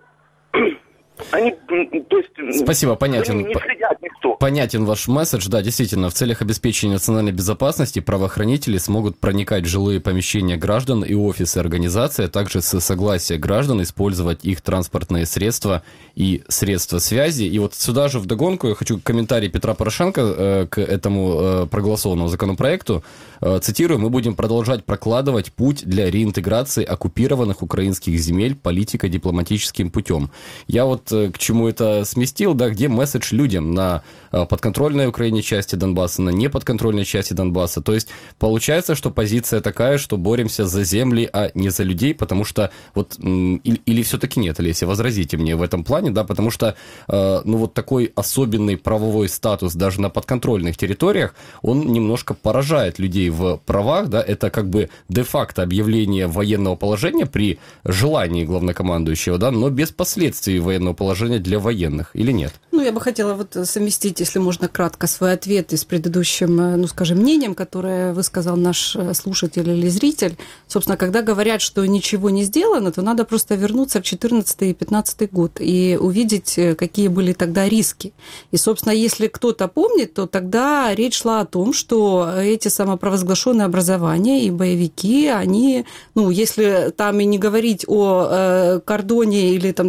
Они, то есть, спасибо, понятен. Не следят никто. Понятен ваш месседж. Да, действительно, в целях обеспечения национальной безопасности правоохранители смогут проникать в жилые помещения граждан и офисы организации, а также с согласия граждан использовать их транспортные средства и средства связи. И вот сюда же вдогонку я хочу комментарий Петра Порошенко э, к этому э, проголосованному законопроекту. Э, цитирую: «Мы будем продолжать прокладывать путь для реинтеграции оккупированных украинских земель политико-дипломатическим путем». Я вот к чему это сместил, да, где месседж людям на подконтрольной Украине части Донбасса, на неподконтрольной части Донбасса. То есть получается, что позиция такая, что боремся за земли, а не за людей, потому что вот, или, или все-таки нет, Олеся, возразите мне в этом плане, да, потому что, ну, вот такой особенный правовой статус даже на подконтрольных территориях, он немножко поражает людей в правах, да, это как бы де-факто объявление военного положения при желании главнокомандующего, да, но без последствий военного положения для военных, или нет? Ну, я бы хотела вот совместить, если можно кратко, свой ответ с предыдущим, ну, скажем, мнением, которое высказал наш слушатель или зритель. Собственно, когда говорят, что ничего не сделано, то надо просто вернуться в четырнадцатый и пятнадцатый год и увидеть, какие были тогда риски. И, собственно, если кто-то помнит, то тогда речь шла о том, что эти самопровозглашенные образования и боевики, они, ну, если там и не говорить о кордоне или там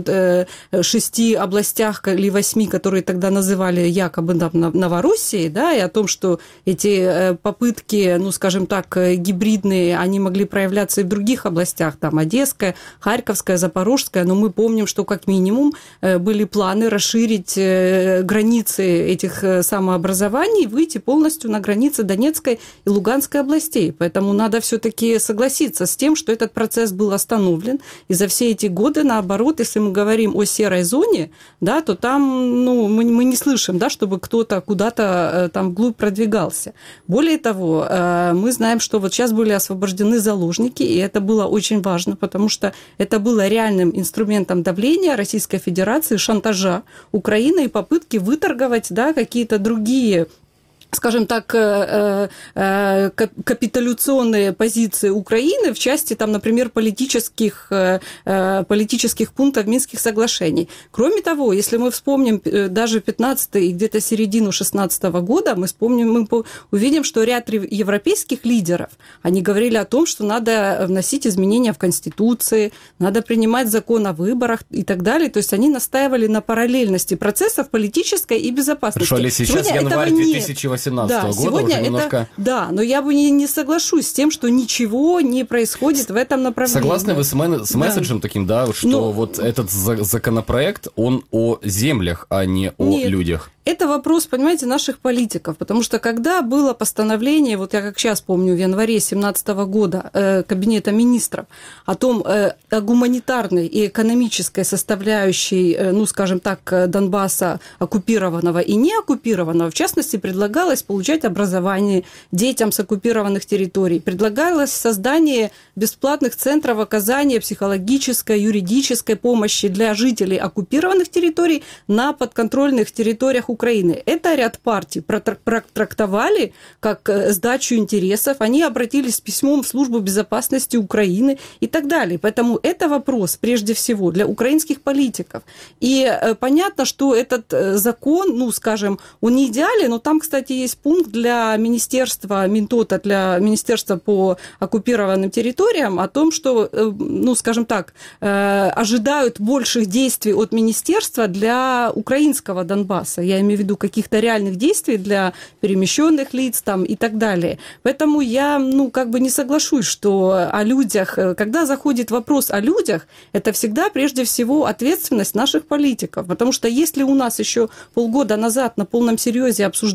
шести областях или восьми, которые тогда называли якобы там, Новороссией, да, и о том, что эти попытки, ну, скажем так, гибридные, они могли проявляться и в других областях, там, Одесская, Харьковская, Запорожская, но мы помним, что как минимум были планы расширить границы этих самообразований и выйти полностью на границы Донецкой и Луганской областей. Поэтому надо все-таки согласиться с тем, что этот процесс был остановлен, и за все эти годы, наоборот, если мы говорим о серой зоне, да, то там, ну, мы, мы не слышим, да, чтобы кто-то куда-то там вглубь продвигался. Более того, мы знаем, что вот сейчас были освобождены заложники, и это было очень важно, потому что это было реальным инструментом давления Российской Федерации, шантажа Украины и попытки выторговать, да, какие-то другие, скажем так, капитуляционные позиции Украины в части, там, например, политических, политических пунктов Минских соглашений. Кроме того, если мы вспомним даже пятнадцатый и где-то середину шестнадцатого года, мы вспомним, мы увидим, что ряд европейских лидеров, они говорили о том, что надо вносить изменения в Конституции, надо принимать закон о выборах и так далее. То есть они настаивали на параллельности процессов политической и безопасности. Хорошо, Олеся, сейчас январь две тысячи восемнадцатого да, года сегодня уже немножко... это, да, но я бы не, не соглашусь с тем, что ничего не происходит в этом направлении. Согласны вы с, мен... с месседжем да. таким, да, что но... вот этот законопроект, он о землях, а не о Нет. людях? Это вопрос, понимаете, наших политиков, потому что когда было постановление, вот я как сейчас помню, в январе две тысячи семнадцатого года э, Кабинета министров о том, э, о гуманитарной и экономической составляющей, э, ну, скажем так, Донбасса оккупированного и не оккупированного, в частности, предлагалось получать образование детям с оккупированных территорий, предлагалось создание бесплатных центров оказания психологической, юридической помощи для жителей оккупированных территорий на подконтрольных территориях Украины. Это ряд партий протрактовали как сдачу интересов, они обратились с письмом в Службу безопасности Украины и так далее. Поэтому это вопрос, прежде всего, для украинских политиков. И понятно, что этот закон, ну, скажем, он не идеален, но там, кстати, есть пункт для Министерства, Минтота, для Министерства по оккупированным территориям о том, что, ну, скажем так, ожидают больших действий от Министерства для украинского Донбасса. Я имею в виду каких-то реальных действий для перемещенных лиц там, и так далее. Поэтому я, ну, как бы не соглашусь, что о людях, когда заходит вопрос о людях, это всегда прежде всего ответственность наших политиков. Потому что если у нас еще полгода назад на полном серьезе обсуждалась возможность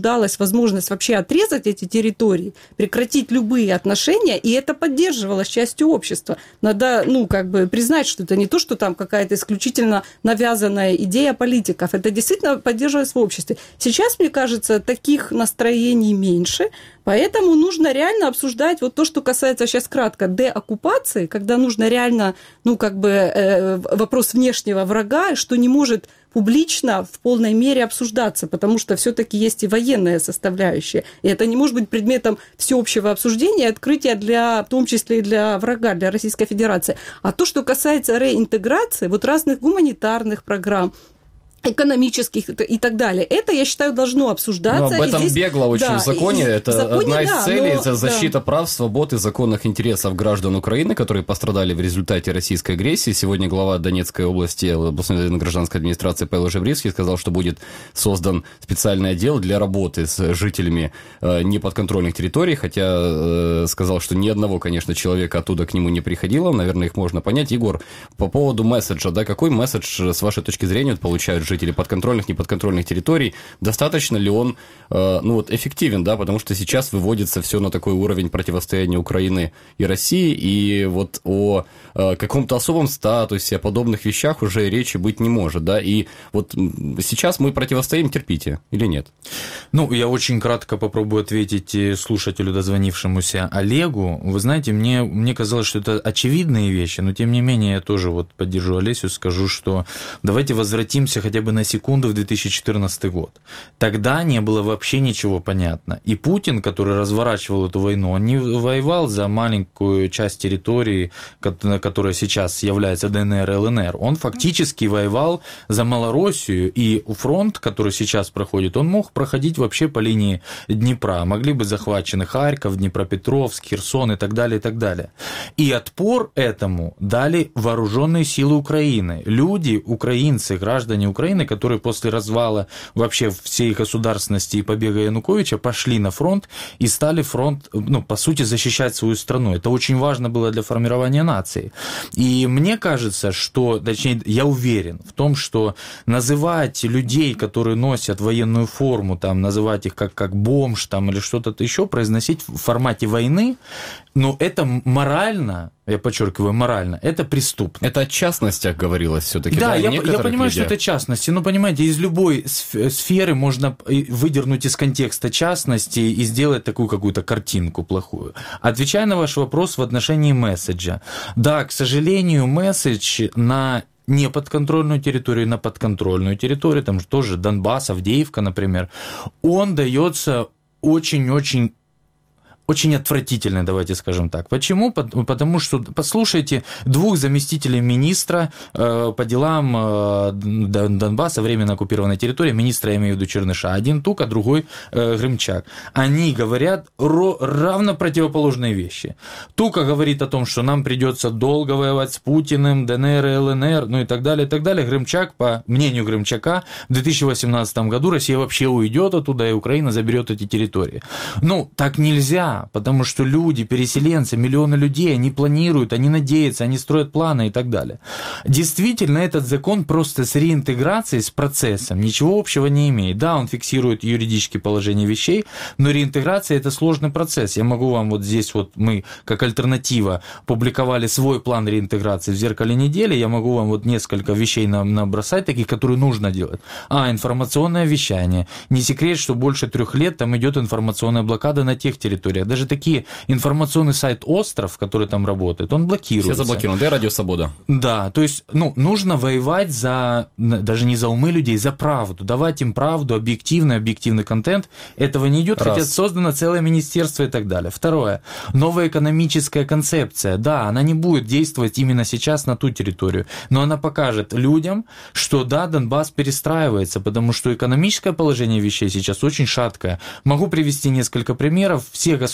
возможность вообще отрезать эти территории, прекратить любые отношения, и это поддерживалось частью общества. Надо, ну, как бы признать, что это не то, что там какая-то исключительно навязанная идея политиков, это действительно поддерживалось в обществе. Сейчас, мне кажется, таких настроений меньше, поэтому нужно реально обсуждать вот то, что касается сейчас кратко деоккупации, когда нужно реально, ну, как бы э, вопрос внешнего врага, что не может публично в полной мере обсуждаться, потому что все-таки есть и военная составляющая. И это не может быть предметом всеобщего обсуждения и открытия, для, в том числе и для врага, для Российской Федерации. А то, что касается реинтеграции, вот разных гуманитарных программ, экономических и так далее. Это, я считаю, должно обсуждаться. Но об этом здесь, бегло очень да, в законе. Это в законе, одна из да, целей, но, это защита да. прав, свобод и законных интересов граждан Украины, которые пострадали в результате российской агрессии. Сегодня глава Донецкой области, областной гражданской администрации Павел Жебрицкий сказал, что будет создан специальный отдел для работы с жителями э, неподконтрольных территорий, хотя э, сказал, что ни одного, конечно, человека оттуда к нему не приходило. Наверное, их можно понять. Егор, по поводу месседжа, да, какой месседж, с вашей точки зрения, получают жители подконтрольных, неподконтрольных территорий, достаточно ли он э, ну вот, эффективен, да, потому что сейчас выводится все на такой уровень противостояния Украины и России, и вот о э, каком-то особом статусе, о подобных вещах уже речи быть не может, да, и вот сейчас мы противостоим, терпите или нет? Ну, я очень кратко попробую ответить слушателю, дозвонившемуся Олегу. Вы знаете, мне, мне казалось, что это очевидные вещи, но тем не менее я тоже вот поддержу Олесю, скажу, что давайте возвратимся хотя бы на секунду в две тысячи четырнадцатый год. Тогда не было вообще ничего понятно. И Путин, который разворачивал эту войну, он не воевал за маленькую часть территории, которая сейчас является ДНР и ЛНР. Он фактически воевал за Малороссию, и фронт, который сейчас проходит, он мог проходить вообще по линии Днепра. Могли быть захвачены Харьков, Днепропетровск, Херсон и так далее, и так далее. И отпор этому дали вооруженные силы Украины. Люди, украинцы, граждане Украины, которые после развала вообще всей государственности и побега Януковича пошли на фронт и стали фронт, ну, по сути, защищать свою страну. Это очень важно было для формирования нации. И мне кажется, что, точнее, я уверен в том, что называть людей, которые носят военную форму, там, называть их как, как бомж там, или что-то еще, произносить в формате войны, ну, это морально, я подчеркиваю, морально, это преступно. Это о частностях говорилось все-таки. Да, да, я, я понимаю, людях. Что это частности. Ну, понимаете, из любой сферы можно выдернуть из контекста частности и сделать такую какую-то картинку плохую. Отвечая на ваш вопрос в отношении месседжа. Да, к сожалению, месседж на неподконтрольную территорию, на подконтрольную территорию, там тоже Донбасс, Авдеевка, например, он дается очень-очень очень отвратительный, давайте скажем так. Почему? Потому что, послушайте, двух заместителей министра э, по делам э, Донбасса, временно оккупированной территории, министра, я имею в виду Черныша, один Тук, а другой э, Грымчак. Они говорят ро- равно противоположные вещи. Тука говорит о том, что нам придется долго воевать с Путиным, ДНР и ЛНР, ну и так далее, и так далее. Грымчак, по мнению Грымчака, в две тысячи восемнадцатом году Россия вообще уйдет оттуда, и Украина заберет эти территории. Ну, так нельзя. Потому что люди, переселенцы, миллионы людей, они планируют, они надеются, они строят планы и так далее. Действительно, этот закон просто с реинтеграцией, с процессом ничего общего не имеет. Да, он фиксирует юридические положения вещей, но реинтеграция – это сложный процесс. Я могу вам вот здесь вот, мы как альтернатива публиковали свой план реинтеграции в «Зеркале недели», я могу вам вот несколько вещей набросать, таких, которые нужно делать. А, информационное вещание. Не секрет, что больше трех лет там идет информационная блокада на тех территориях. Даже такие информационный сайт «Остров», который там работает, он блокируется. Все заблокированы, да, Радио Свобода? Да, то есть, ну, нужно воевать за, даже не за умы людей, за правду, давать им правду, объективный, объективный контент. Этого не идет, хотя создано целое министерство и так далее. Второе, новая экономическая концепция, да, она не будет действовать именно сейчас на ту территорию, но она покажет людям, что да, Донбасс перестраивается, потому что экономическое положение вещей сейчас очень шаткое. Могу привести несколько примеров. Все государства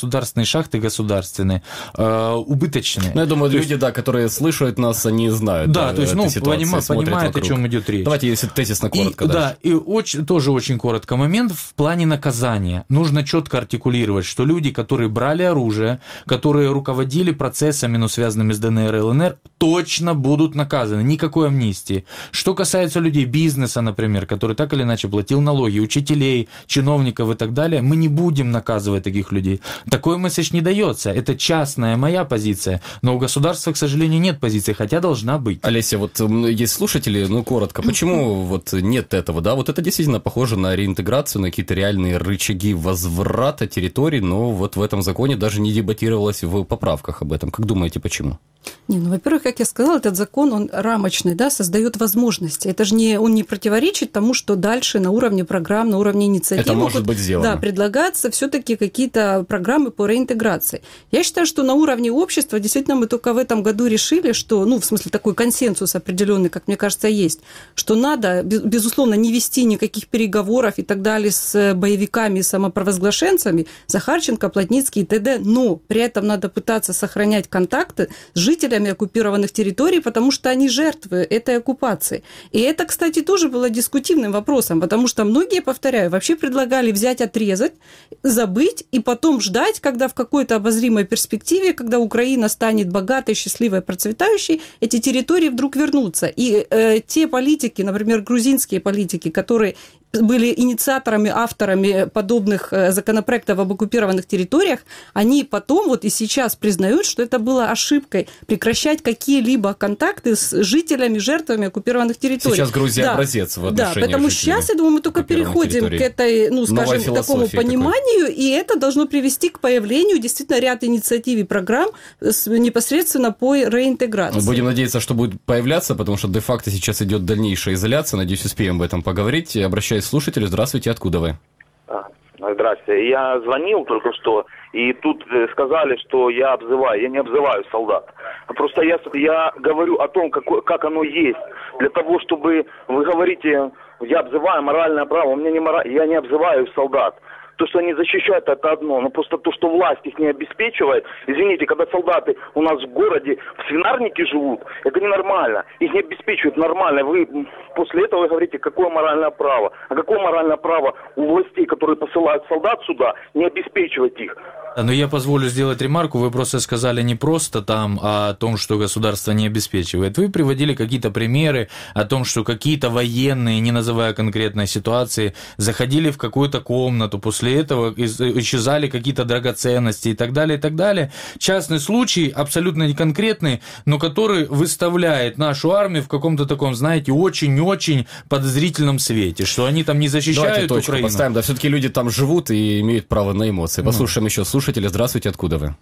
государственные шахты государственные э, убыточные. Ну, я думаю, то люди, есть, да, которые слышат нас, они знают. Да, да, то есть, ну, понимают, понимают, о чем идет речь. Давайте, если тезисно, коротко. И, да, и очень, тоже очень коротко момент в плане наказания. Нужно четко артикулировать, что люди, которые брали оружие, которые руководили процессами, ну, связанными с ДНР и ЛНР, точно будут наказаны. Никакой амнистии. Что касается людей бизнеса, например, который так или иначе платил налоги, учителей, чиновников и так далее, мы не будем наказывать таких людей. Такой месседж не дается. Это частная моя позиция, но у государства, к сожалению, нет позиции, хотя должна быть. Олеся, вот есть слушатели, ну, коротко, почему вот нет этого, да? Вот это действительно похоже на реинтеграцию, на какие-то реальные рычаги возврата территорий, но вот в этом законе даже не дебатировалось в поправках об этом. Как думаете, почему? Не, ну, во-первых, как я сказала, этот закон, он рамочный, да, создает возможности. Это же не, он не противоречит тому, что дальше на уровне программ, на уровне инициатив это может могут, быть сделано. Да, предлагаться все-таки какие-то программы по реинтеграции. Я считаю, что на уровне общества действительно мы только в этом году решили, что, ну, в смысле, такой консенсус определенный, как мне кажется, есть, что надо, безусловно, не вести никаких переговоров и так далее с боевиками и самопровозглашенцами, Захарченко, Плотницкий и т.д., но при этом надо пытаться сохранять контакты с жителями оккупированных территорий, потому что они жертвы этой оккупации. И это, кстати, тоже было дискутивным вопросом, потому что многие, повторяю, вообще предлагали взять, отрезать, забыть и потом ждать, когда в какой-то обозримой перспективе, когда Украина станет богатой, счастливой, процветающей, эти территории вдруг вернутся. И э, те политики, например, грузинские политики, которые были инициаторами, авторами подобных законопроектов об оккупированных территориях, они потом вот и сейчас признают, что это было ошибкой прекращать какие-либо контакты с жителями, жертвами оккупированных территорий. Сейчас Грузия да. образец в отношении. Да, поэтому сейчас, я думаю, мы только переходим территорий. К этой, ну, скажем, к такому пониманию, такой. И это должно привести к появлению действительно ряд инициатив и программ непосредственно по реинтеграции. Будем надеяться, что будет появляться, потому что де-факто сейчас идет дальнейшая изоляция. Надеюсь, успеем об этом поговорить. Обращаюсь слушатели. Здравствуйте, откуда вы? Здравствуйте. Я звонил только что, и тут сказали, что я обзываю. Я не обзываю солдат. Просто я, я говорю о том, как, как оно есть. Для того, чтобы вы говорите, я обзываю моральное право. У меня не мораль... Я не обзываю солдат. То, что они защищают, это одно. Но просто то, что власть их не обеспечивает. Извините, когда солдаты у нас в городе в свинарнике живут, это ненормально. Их не обеспечивают нормально. Вы после этого вы говорите, какое моральное право. А какое моральное право у властей, которые посылают солдат сюда, не обеспечивать их? Но я позволю сделать ремарку. Вы просто сказали не просто там о том, что государство не обеспечивает. Вы приводили какие-то примеры о том, что какие-то военные, не называя конкретной ситуации, заходили в какую-то комнату, после этого исчезали какие-то драгоценности и так далее, и так далее. Частный случай, абсолютно не конкретный, но который выставляет нашу армию в каком-то таком, знаете, очень-очень подозрительном свете, что они там не защищают Давайте Украину. Поставим. Да, все-таки люди там живут и имеют право на эмоции. Послушаем ну. еще слушателя. Здравствуйте, откуда вы?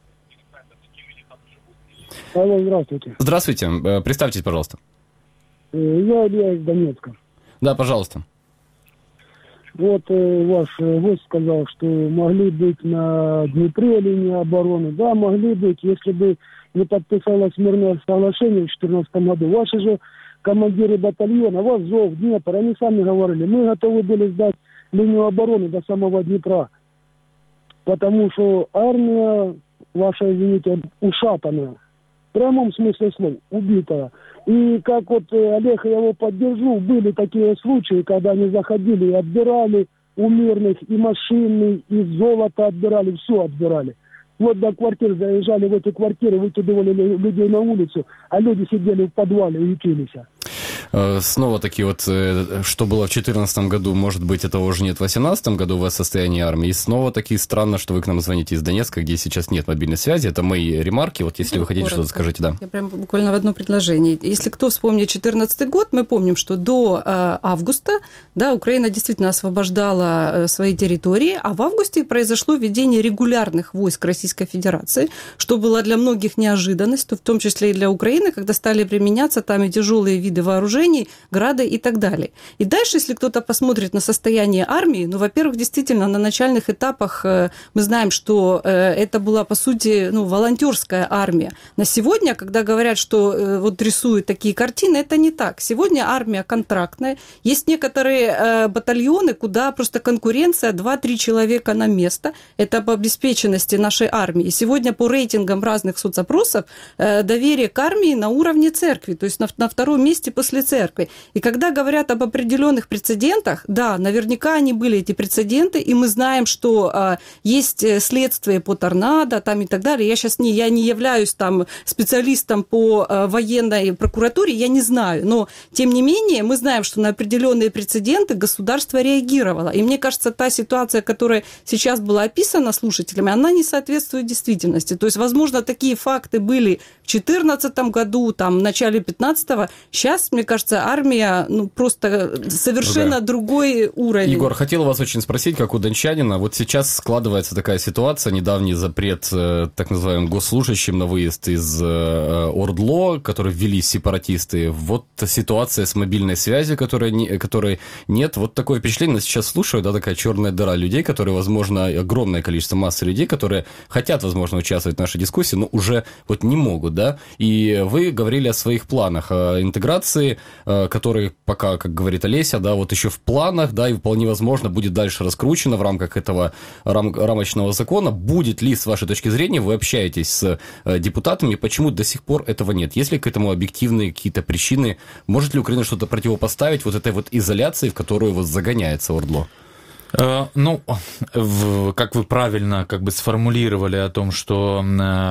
Алло, здравствуйте. Здравствуйте. Представьтесь, пожалуйста. Я Илья из Донецка. Да, пожалуйста. Вот э, ваш гость сказал, что могли быть на Днепре линии обороны. Да, могли быть, если бы не подписалось мирное соглашение в две тысячи четырнадцатом году. Ваши же командиры батальона, Азов, Днепр, они сами говорили, мы готовы были сдать линию обороны до самого Днепра. Потому что армия ваша, извините, ушатанная. В прямом смысле слов, убитая. И как вот Олег, я его поддержу, были такие случаи, когда они заходили и отбирали у мирных и машины, и золото отбирали, все отбирали. Вот до квартир заезжали в эти квартиры, выкидывали людей на улицу, а люди сидели в подвале и учились. Снова таки вот, что было в две тысячи четырнадцатом году, может быть, этого уже нет в две тысячи восемнадцатом году, у вас состояние армии. И снова таки странно, что вы к нам звоните из Донецка, где сейчас нет мобильной связи. Это мои ремарки. Вот если ну, вы хотите коротко. Что-то скажите, да. Я прям буквально в одно предложение. Если кто вспомнит две тысячи четырнадцатый год, мы помним, что до э, августа, да, Украина действительно освобождала свои территории, а в августе произошло введение регулярных войск Российской Федерации, что было для многих неожиданностью, в том числе и для Украины, когда стали применяться там и тяжелые виды вооружения, вооружений, грады и так далее. И дальше, если кто-то посмотрит на состояние армии, ну, во-первых, действительно, на начальных этапах мы знаем, что это была, по сути, ну, волонтерская армия. На сегодня, когда говорят, что вот рисуют такие картины, это не так. Сегодня армия контрактная. Есть некоторые батальоны, куда просто конкуренция два-три человека на место. Это об обеспеченности нашей армии. Сегодня по рейтингам разных соцопросов доверие к армии на уровне церкви, то есть на, на втором месте после церкви. И когда говорят об определенных прецедентах, да, наверняка они были, эти прецеденты, и мы знаем, что а, есть следствие по торнадо там, и так далее. Я сейчас не, я не являюсь там специалистом по а, военной прокуратуре, я не знаю, но тем не менее мы знаем, что на определенные прецеденты государство реагировало. И мне кажется, та ситуация, которая сейчас была описана слушателями, она не соответствует действительности. То есть, возможно, такие факты были в две тысячи четырнадцатом году, там, в начале две тысячи пятнадцатого. Сейчас, мне кажется, армия, ну, просто совершенно другой, другой уровень. Егор, хотел вас очень спросить, как у дончанина. Вот сейчас складывается такая ситуация, недавний запрет так называемым госслужащим на выезд из ОРДЛО, который ввели сепаратисты. Вот ситуация с мобильной связью, которой, не, которой нет. Вот такое впечатление, сейчас слушаю, да, такая черная дыра людей, которые, возможно, огромное количество массы людей, которые хотят, возможно, участвовать в нашей дискуссии, но уже вот не могут, да. И вы говорили о своих планах, о интеграции, которые пока, как говорит Олеся, да, вот еще в планах, да, и вполне возможно будет дальше раскручено в рамках этого рам- рамочного закона. Будет ли, с вашей точки зрения, вы общаетесь с депутатами, почему до сих пор этого нет? Есть ли к этому объективные какие-то причины? Может ли Украина что-то противопоставить вот этой вот изоляции, в которую вот загоняется ОРДЛО? Ну, в, как вы правильно как бы сформулировали о том, что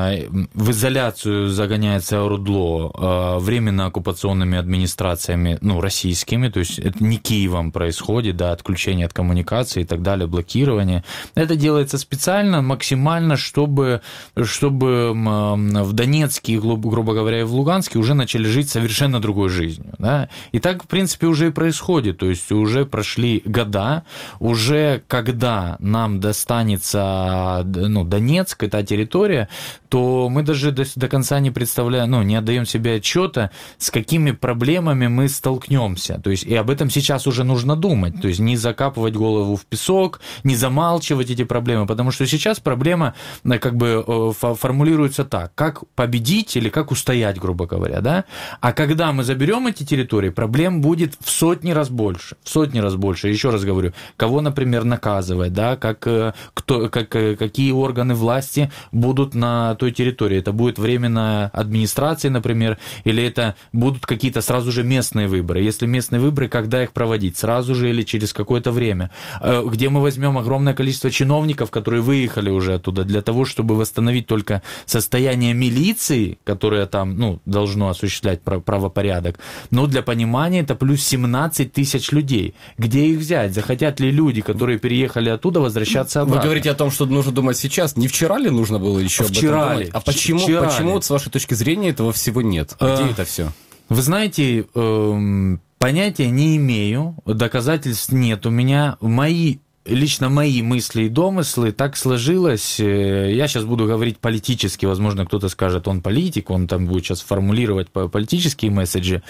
в изоляцию загоняется ОРДЛО временно оккупационными администрациями, ну, российскими, то есть это не Киевом происходит, да, отключение от коммуникации и так далее, блокирование. Это делается специально, максимально, чтобы, чтобы в Донецке, грубо говоря, и в Луганске уже начали жить совершенно другой жизнью, да. И так, в принципе, уже и происходит, то есть уже прошли года, уже Уже когда нам достанется, ну, Донецк, та территория, то мы даже до, до конца не представляем, ну, не отдаем себе отчета, с какими проблемами мы столкнемся. То есть, и об этом сейчас уже нужно думать. То есть, не закапывать голову в песок, не замалчивать эти проблемы, потому что сейчас проблема как бы формулируется так: как победить или как устоять, грубо говоря, да? А когда мы заберем эти территории, проблем будет в сотни раз больше. В сотни раз больше. Еще раз говорю, кого, например, например, наказывать, да, как, кто, как, какие органы власти будут на той территории. Это будет временная администрация, например, или это будут какие-то сразу же местные выборы. Если местные выборы, когда их проводить? Сразу же или через какое-то время? Где мы возьмем огромное количество чиновников, которые выехали уже оттуда, для того, чтобы восстановить только состояние милиции, которое там, ну, должно осуществлять правопорядок. Но для понимания это плюс семнадцать тысяч людей. Где их взять? Захотят ли люди, которые переехали оттуда, возвращаться обратно? Вы говорите о том, что нужно думать сейчас. Не вчера ли нужно было еще вчера об этом думать? А почему, вчера почему вот, с вашей точки зрения, этого всего нет? Где а, это все? Вы знаете, э, понятия не имею, доказательств нет у меня. Мои Лично мои мысли и домыслы, так сложилось, я сейчас буду говорить политически, возможно, кто-то скажет, он политик, он там будет сейчас формулировать политические месседжи.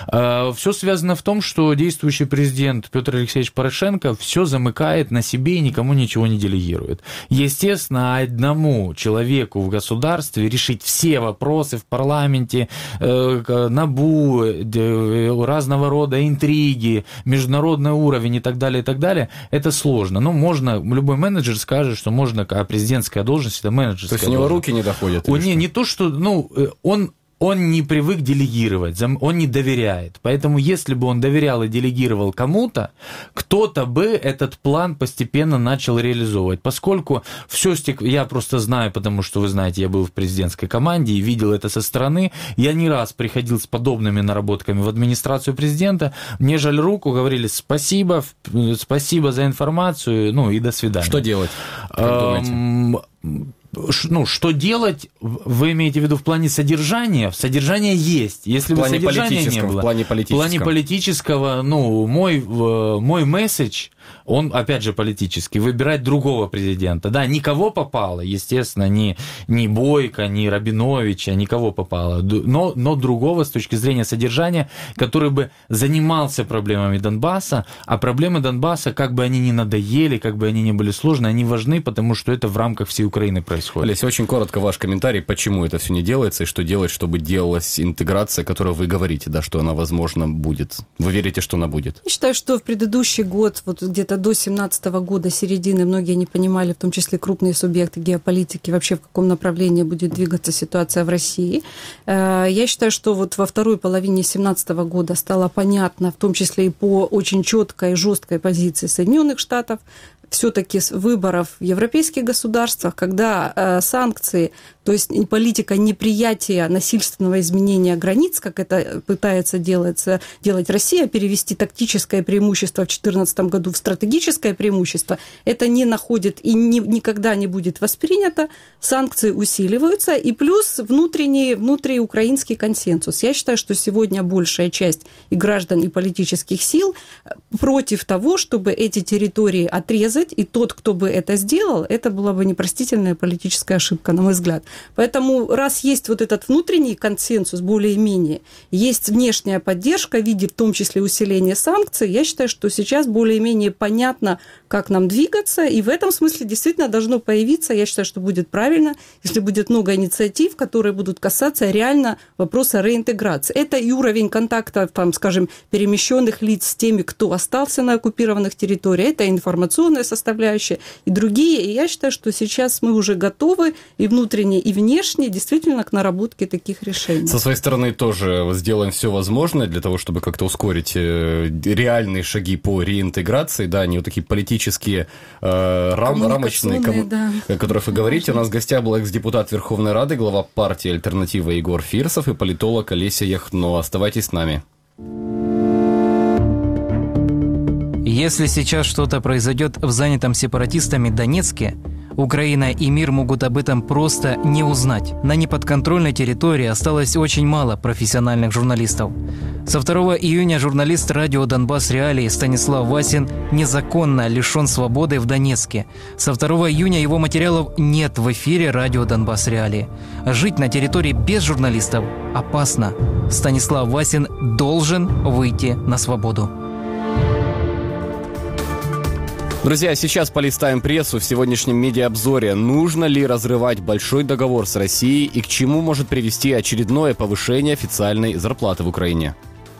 Все связано в том, что действующий президент Петр Алексеевич Порошенко все замыкает на себе и никому ничего не делегирует. Естественно, одному человеку в государстве решить все вопросы в парламенте, НАБУ, разного рода интриги, международный уровень и так далее, и так далее, это сложно. Ну, можно, любой менеджер скажет, что можно, а президентская должность – это менеджерская должность. То есть у него руки не доходят? Он, не, не то, что, ну, он... Он не привык делегировать, он не доверяет. Поэтому если бы он доверял и делегировал кому-то, кто-то бы этот план постепенно начал реализовывать. Поскольку все стек... я просто знаю, потому что, вы знаете, я был в президентской команде и видел это со стороны. Я не раз приходил с подобными наработками в администрацию президента. Мне жаль руку, говорили спасибо, спасибо за информацию, ну и до свидания. Что делать? Как думаете? ну, что делать, вы имеете в виду в плане содержания? Содержание есть. Если бы содержания не было, в плане политического. В плане политического, ну, мой, мой месседж, он, опять же, политический, выбирать другого президента. Да, никого попало, естественно, ни, ни Бойко, ни Рабиновича, никого попало, но, но другого с точки зрения содержания, который бы занимался проблемами Донбасса, а проблемы Донбасса, как бы они ни надоели, как бы они ни были сложны, они важны, потому что это в рамках всей Украины происходит. Олеся, очень коротко ваш комментарий, почему это все не делается и что делать, чтобы делалась интеграция, о которой вы говорите, да, что она, возможно, будет. Вы верите, что она будет? Я считаю, что в предыдущий год, вот где-то до семнадцатого года, середины, многие не понимали, в том числе крупные субъекты геополитики, вообще в каком направлении будет двигаться ситуация в России. Я считаю, что вот во второй половине семнадцатого года стало понятно, в том числе и по очень четкой и жесткой позиции Соединенных Штатов, все-таки с выборов в европейских государствах, когда э, санкции, то есть политика неприятия насильственного изменения границ, как это пытается делать, делать Россия, перевести тактическое преимущество в две тысячи четырнадцатом году в стратегическое преимущество, это не находит и не, никогда не будет воспринято, санкции усиливаются, и плюс внутренний, внутриукраинский консенсус. Я считаю, что сегодня большая часть и граждан, и политических сил против того, чтобы эти территории отрезать, и тот, кто бы это сделал, это была бы непростительная политическая ошибка, на мой взгляд. Поэтому раз есть вот этот внутренний консенсус более-менее, есть внешняя поддержка в виде в том числе усиления санкций, я считаю, что сейчас более-менее понятно, как нам двигаться, и в этом смысле действительно должно появиться, я считаю, что будет правильно, если будет много инициатив, которые будут касаться реально вопроса реинтеграции. Это и уровень контакта, там, скажем, перемещенных лиц с теми, кто остался на оккупированных территориях, это информационная составляющая и другие. И я считаю, что сейчас мы уже готовы и внутренне, и внешне действительно к наработке таких решений. Со своей стороны тоже сделаем все возможное для того, чтобы как-то ускорить реальные шаги по реинтеграции, да, не вот такие политические э, рам, рамочные, ком... да. о которых вы говорите. У нас в гостях был экс-депутат Верховной Рады, глава партии «Альтернатива» Егор Фирсов и политолог Олеся Яхно. Оставайтесь с нами. Если сейчас что-то произойдет в занятом сепаратистами Донецке, Украина и мир могут об этом просто не узнать. На неподконтрольной территории осталось очень мало профессиональных журналистов. Со второго июня журналист радио «Донбасс Реалии» Станислав Васин незаконно лишен свободы в Донецке. Со второго июня его материалов нет в эфире радио «Донбасс Реалии». Жить на территории без журналистов опасно. Станислав Васин должен выйти на свободу. Друзья, сейчас полистаем прессу в сегодняшнем медиаобзоре. Нужно ли разрывать большой договор с Россией и к чему может привести очередное повышение официальной зарплаты в Украине?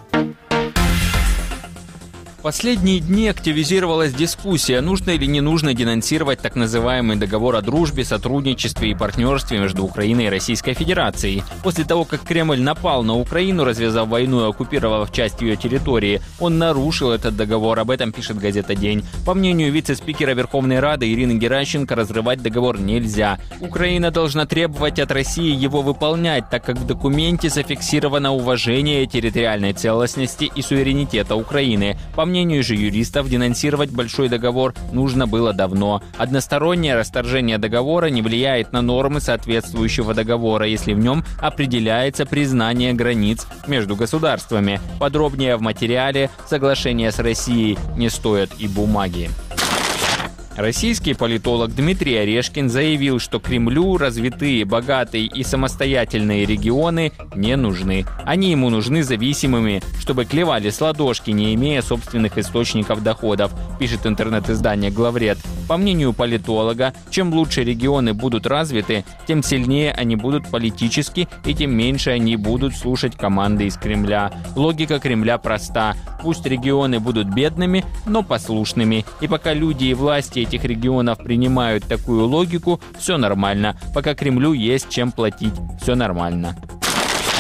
В последние дни активизировалась дискуссия, нужно или не нужно денонсировать так называемый договор о дружбе, сотрудничестве и партнерстве между Украиной и Российской Федерацией. После того, как Кремль напал на Украину, развязав войну и оккупировав часть ее территории, он нарушил этот договор, об этом пишет газета «День». По мнению вице-спикера Верховной Рады Ирины Геращенко, разрывать договор нельзя. Украина должна требовать от России его выполнять, так как в документе зафиксировано уважение территориальной целостности и суверенитета Украины. По мнению же юристов, денонсировать большой договор нужно было давно. Одностороннее расторжение договора не влияет на нормы соответствующего договора, если в нем определяется признание границ между государствами. Подробнее в материале «Соглашение с Россией не стоят и бумаги». Российский политолог Дмитрий Орешкин заявил, что Кремлю развитые, богатые и самостоятельные регионы не нужны. Они ему нужны зависимыми, чтобы клевали с ладошки, не имея собственных источников доходов, пишет интернет-издание «Главред». По мнению политолога, чем лучше регионы будут развиты, тем сильнее они будут политически и тем меньше они будут слушать команды из Кремля. Логика Кремля проста. Пусть регионы будут бедными, но послушными. И пока люди и власти этих регионов принимают такую логику, все нормально. Пока Кремлю есть чем платить, все нормально.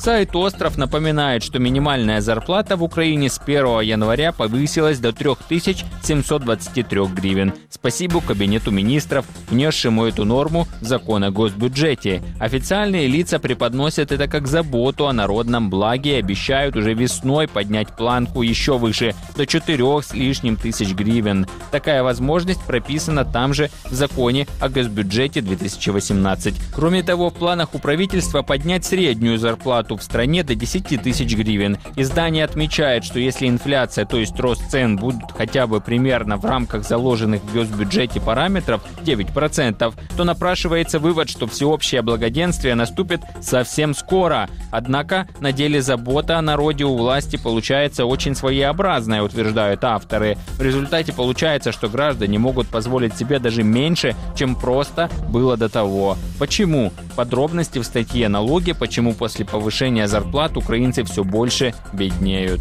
Сайт «Остров» напоминает, что минимальная зарплата в Украине с первого января повысилась до три тысячи семьсот двадцать три гривен. Спасибо Кабинету министров, внесшему эту норму в закон о госбюджете. Официальные лица преподносят это как заботу о народном благе и обещают уже весной поднять планку еще выше, до четырех с лишним тысяч гривен. Такая возможность прописана там же в законе о госбюджете две тысячи восемнадцать. Кроме того, в планах у правительства поднять среднюю зарплату в стране до десять тысяч гривен. Издание отмечает, что если инфляция, то есть рост цен, будет хотя бы примерно в рамках заложенных в госбюджете параметров девять процентов, то напрашивается вывод, что всеобщее благоденствие наступит совсем скоро. Однако на деле забота о народе у власти получается очень своеобразная, утверждают авторы. В результате получается, что граждане могут позволить себе даже меньше, чем просто было до того. Почему? Подробности в статье «Налоги. Почему после повышения зарплат украинцы все больше беднеют».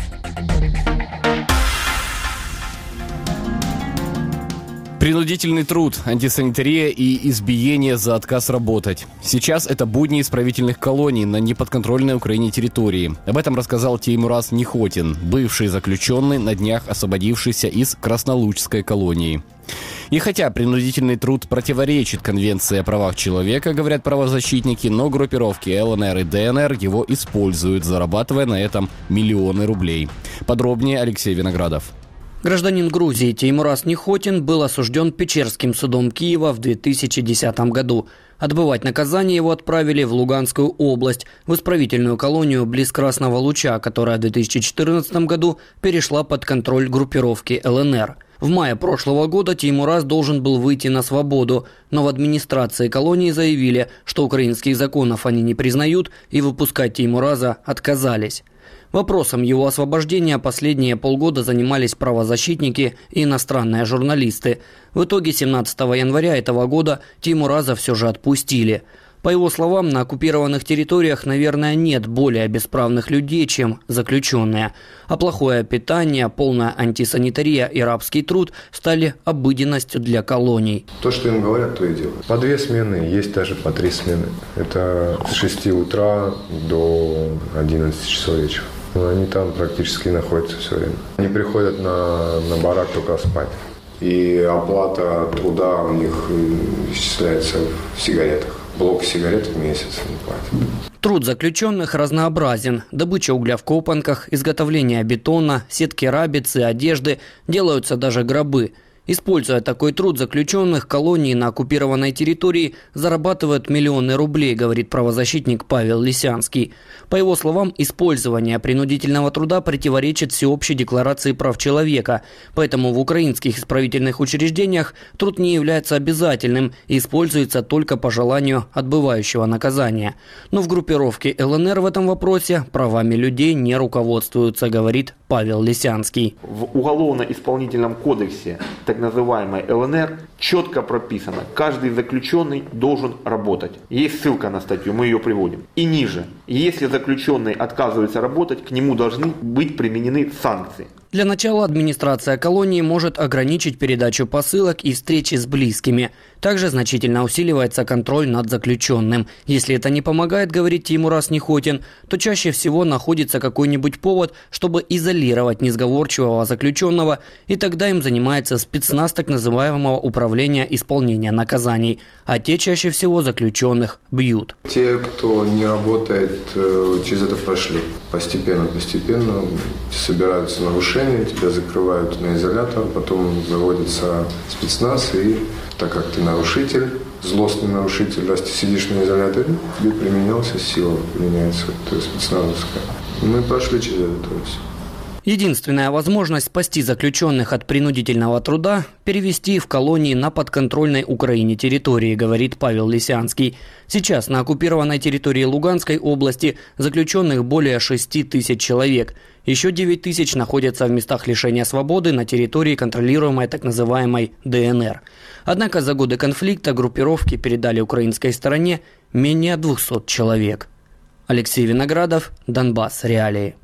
Принудительный труд, антисанитария и избиение за отказ работать. Сейчас это будни исправительных колоний на неподконтрольной Украине территории. Об этом рассказал Теймураз Нихотин, бывший заключенный, на днях освободившийся из Краснолучской колонии. И хотя принудительный труд противоречит Конвенции о правах человека, говорят правозащитники, но группировки ЛНР и ДНР его используют, зарабатывая на этом миллионы рублей. Подробнее Алексей Виноградов. Гражданин Грузии Теймураз Нихотин был осужден Печерским судом Киева в две тысячи десятом году. Отбывать наказание его отправили в Луганскую область, в исправительную колонию близ Красного Луча, которая в две тысячи четырнадцатом году перешла под контроль группировки ЛНР. В мае прошлого года Теймураз должен был выйти на свободу, но в администрации колонии заявили, что украинских законов они не признают и выпускать Теймураза отказались. Вопросом его освобождения последние полгода занимались правозащитники и иностранные журналисты. В итоге семнадцатого января этого года Теймураза все же отпустили. По его словам, на оккупированных территориях, наверное, нет более бесправных людей, чем заключенные. А плохое питание, полная антисанитария и рабский труд стали обыденностью для колоний. То, что им говорят, то и делают. По две смены, есть даже по три смены. Это с шести утра до одиннадцати часов вечера. Они там практически находятся все время. Они приходят на, на барак только спать. И оплата труда у них исчисляется в сигаретах. Блок сигарет в месяц не платят. Труд заключенных разнообразен. Добыча угля в копанках, изготовление бетона, сетки рабицы, одежды, делаются даже гробы. Используя такой труд заключенных, колонии на оккупированной территории зарабатывают миллионы рублей, говорит правозащитник Павел Лисянский. По его словам, использование принудительного труда противоречит всеобщей декларации прав человека, поэтому в украинских исправительных учреждениях труд не является обязательным и используется только по желанию отбывающего наказания. Но в группировке ЛНР в этом вопросе правами людей не руководствуются, говорит Павел Лисянский. В Уголовно-исполнительном кодексе так называемой ЛНР четко прописано, каждый заключенный должен работать. Есть ссылка на статью, мы ее приводим. И ниже, если заключенный отказывается работать, к нему должны быть применены санкции. Для начала администрация колонии может ограничить передачу посылок и встречи с близкими. Также значительно усиливается контроль над заключенным. Если это не помогает, говорит Теймураз Нихотин, то чаще всего находится какой-нибудь повод, чтобы изолировать несговорчивого заключенного, и тогда им занимается спецназ так называемого управления исполнения наказаний. А те чаще всего заключенных бьют. Те, кто не работает, через это прошли. Постепенно, постепенно собираются нарушения. Тебя закрывают на изолятор, потом заводится спецназ, и так как ты нарушитель, злостный нарушитель, раз ты сидишь на изоляторе, тебе применялся сила, применяется то есть спецназовская. Мы прошли через это, то есть. Единственная возможность спасти заключенных от принудительного труда – перевести в колонии на подконтрольной Украине территории, говорит Павел Лисянский. Сейчас на оккупированной территории Луганской области заключенных более шести тысяч человек. Еще девять тысяч находятся в местах лишения свободы на территории, контролируемой так называемой ДНР. Однако за годы конфликта группировки передали украинской стороне менее двухсот человек. Алексей Виноградов, Донбасс. Реалии.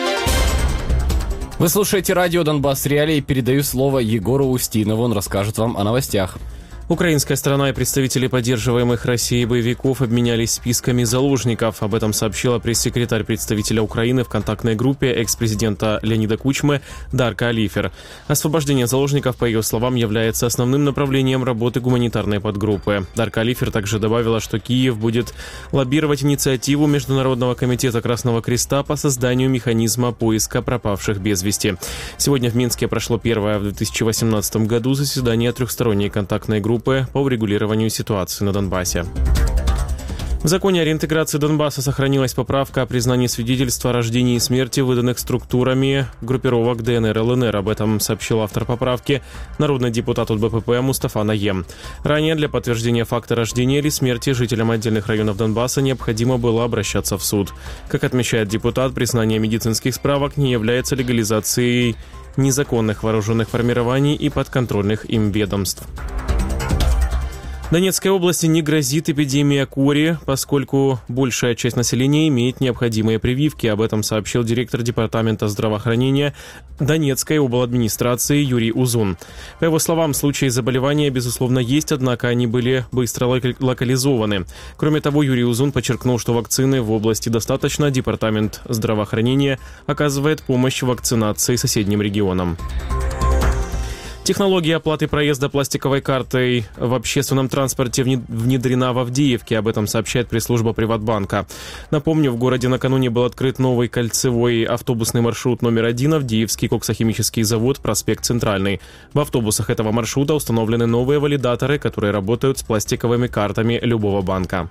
Вы слушаете радио «Донбасс Реалии». Передаю слово Егору Устинову. Он расскажет вам о новостях. Украинская сторона и представители поддерживаемых Россией боевиков обменялись списками заложников. Об этом сообщила пресс-секретарь представителя Украины в контактной группе экс-президента Леонида Кучмы Дарка Алифер. Освобождение заложников, по ее словам, является основным направлением работы гуманитарной подгруппы. Дарка Алифер также добавила, что Киев будет лоббировать инициативу Международного комитета Красного Креста по созданию механизма поиска пропавших без вести. Сегодня в Минске прошло первое в две тысячи восемнадцатом году заседание трехсторонней контактной группы по урегулированию ситуации на Донбассе. В законе о реинтеграции Донбасса сохранилась поправка о признании свидетельства о рождении и смерти, выданных структурами группировок ДНР и ЛНР. Об этом сообщил автор поправки, народный депутат от БПП Мустафа Наем. Ранее для подтверждения факта рождения или смерти жителям отдельных районов Донбасса необходимо было обращаться в суд. Как отмечает депутат, признание медицинских справок не является легализацией незаконных вооруженных формирований и подконтрольных им ведомств. Донецкой области не грозит эпидемия кори, поскольку большая часть населения имеет необходимые прививки. Об этом сообщил директор департамента здравоохранения Донецкой обладминистрации Юрий Узун. По его словам, случаи заболевания, безусловно, есть, однако они были быстро локализованы. Кроме того, Юрий Узун подчеркнул, что вакцины в области достаточно. Департамент здравоохранения оказывает помощь в вакцинации соседним регионам. Технология оплаты проезда пластиковой картой в общественном транспорте внедрена в Авдеевке. Об этом сообщает пресс-служба Приватбанка. Напомню, в городе накануне был открыт новый кольцевой автобусный маршрут номер один Авдеевский коксохимический завод, проспект Центральный. В автобусах этого маршрута установлены новые валидаторы, которые работают с пластиковыми картами любого банка.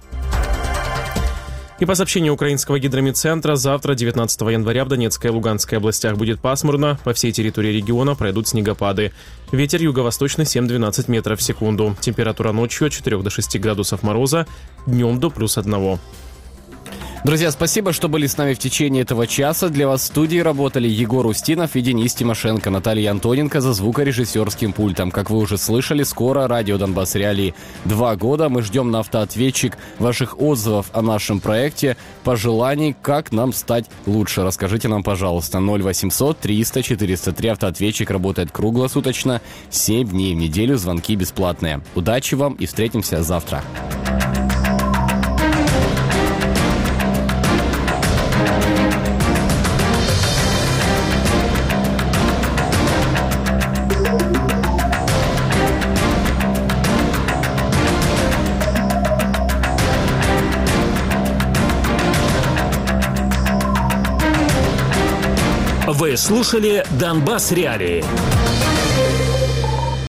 И по сообщению украинского гидромедцентра, завтра, девятнадцатого января, в Донецкой и Луганской областях будет пасмурно. По всей территории региона пройдут снегопады. Ветер юго-восточный семь-двенадцать метров в секунду. Температура ночью от четырёх до шести градусов мороза, днем до плюс одного. Друзья, спасибо, что были с нами в течение этого часа. Для вас в студии работали Егор Устинов и Денис Тимошенко, Наталья Антоненко за звукорежиссерским пультом. Как вы уже слышали, скоро радио «Донбасс Реалии» два года. Мы ждем на автоответчик ваших отзывов о нашем проекте, пожеланий, как нам стать лучше. Расскажите нам, пожалуйста. ноль восемьсот триста четыреста три. Автоответчик работает круглосуточно, семь дней в неделю, звонки бесплатные. Удачи вам и встретимся завтра. Вы слушали «Донбасс Реалии».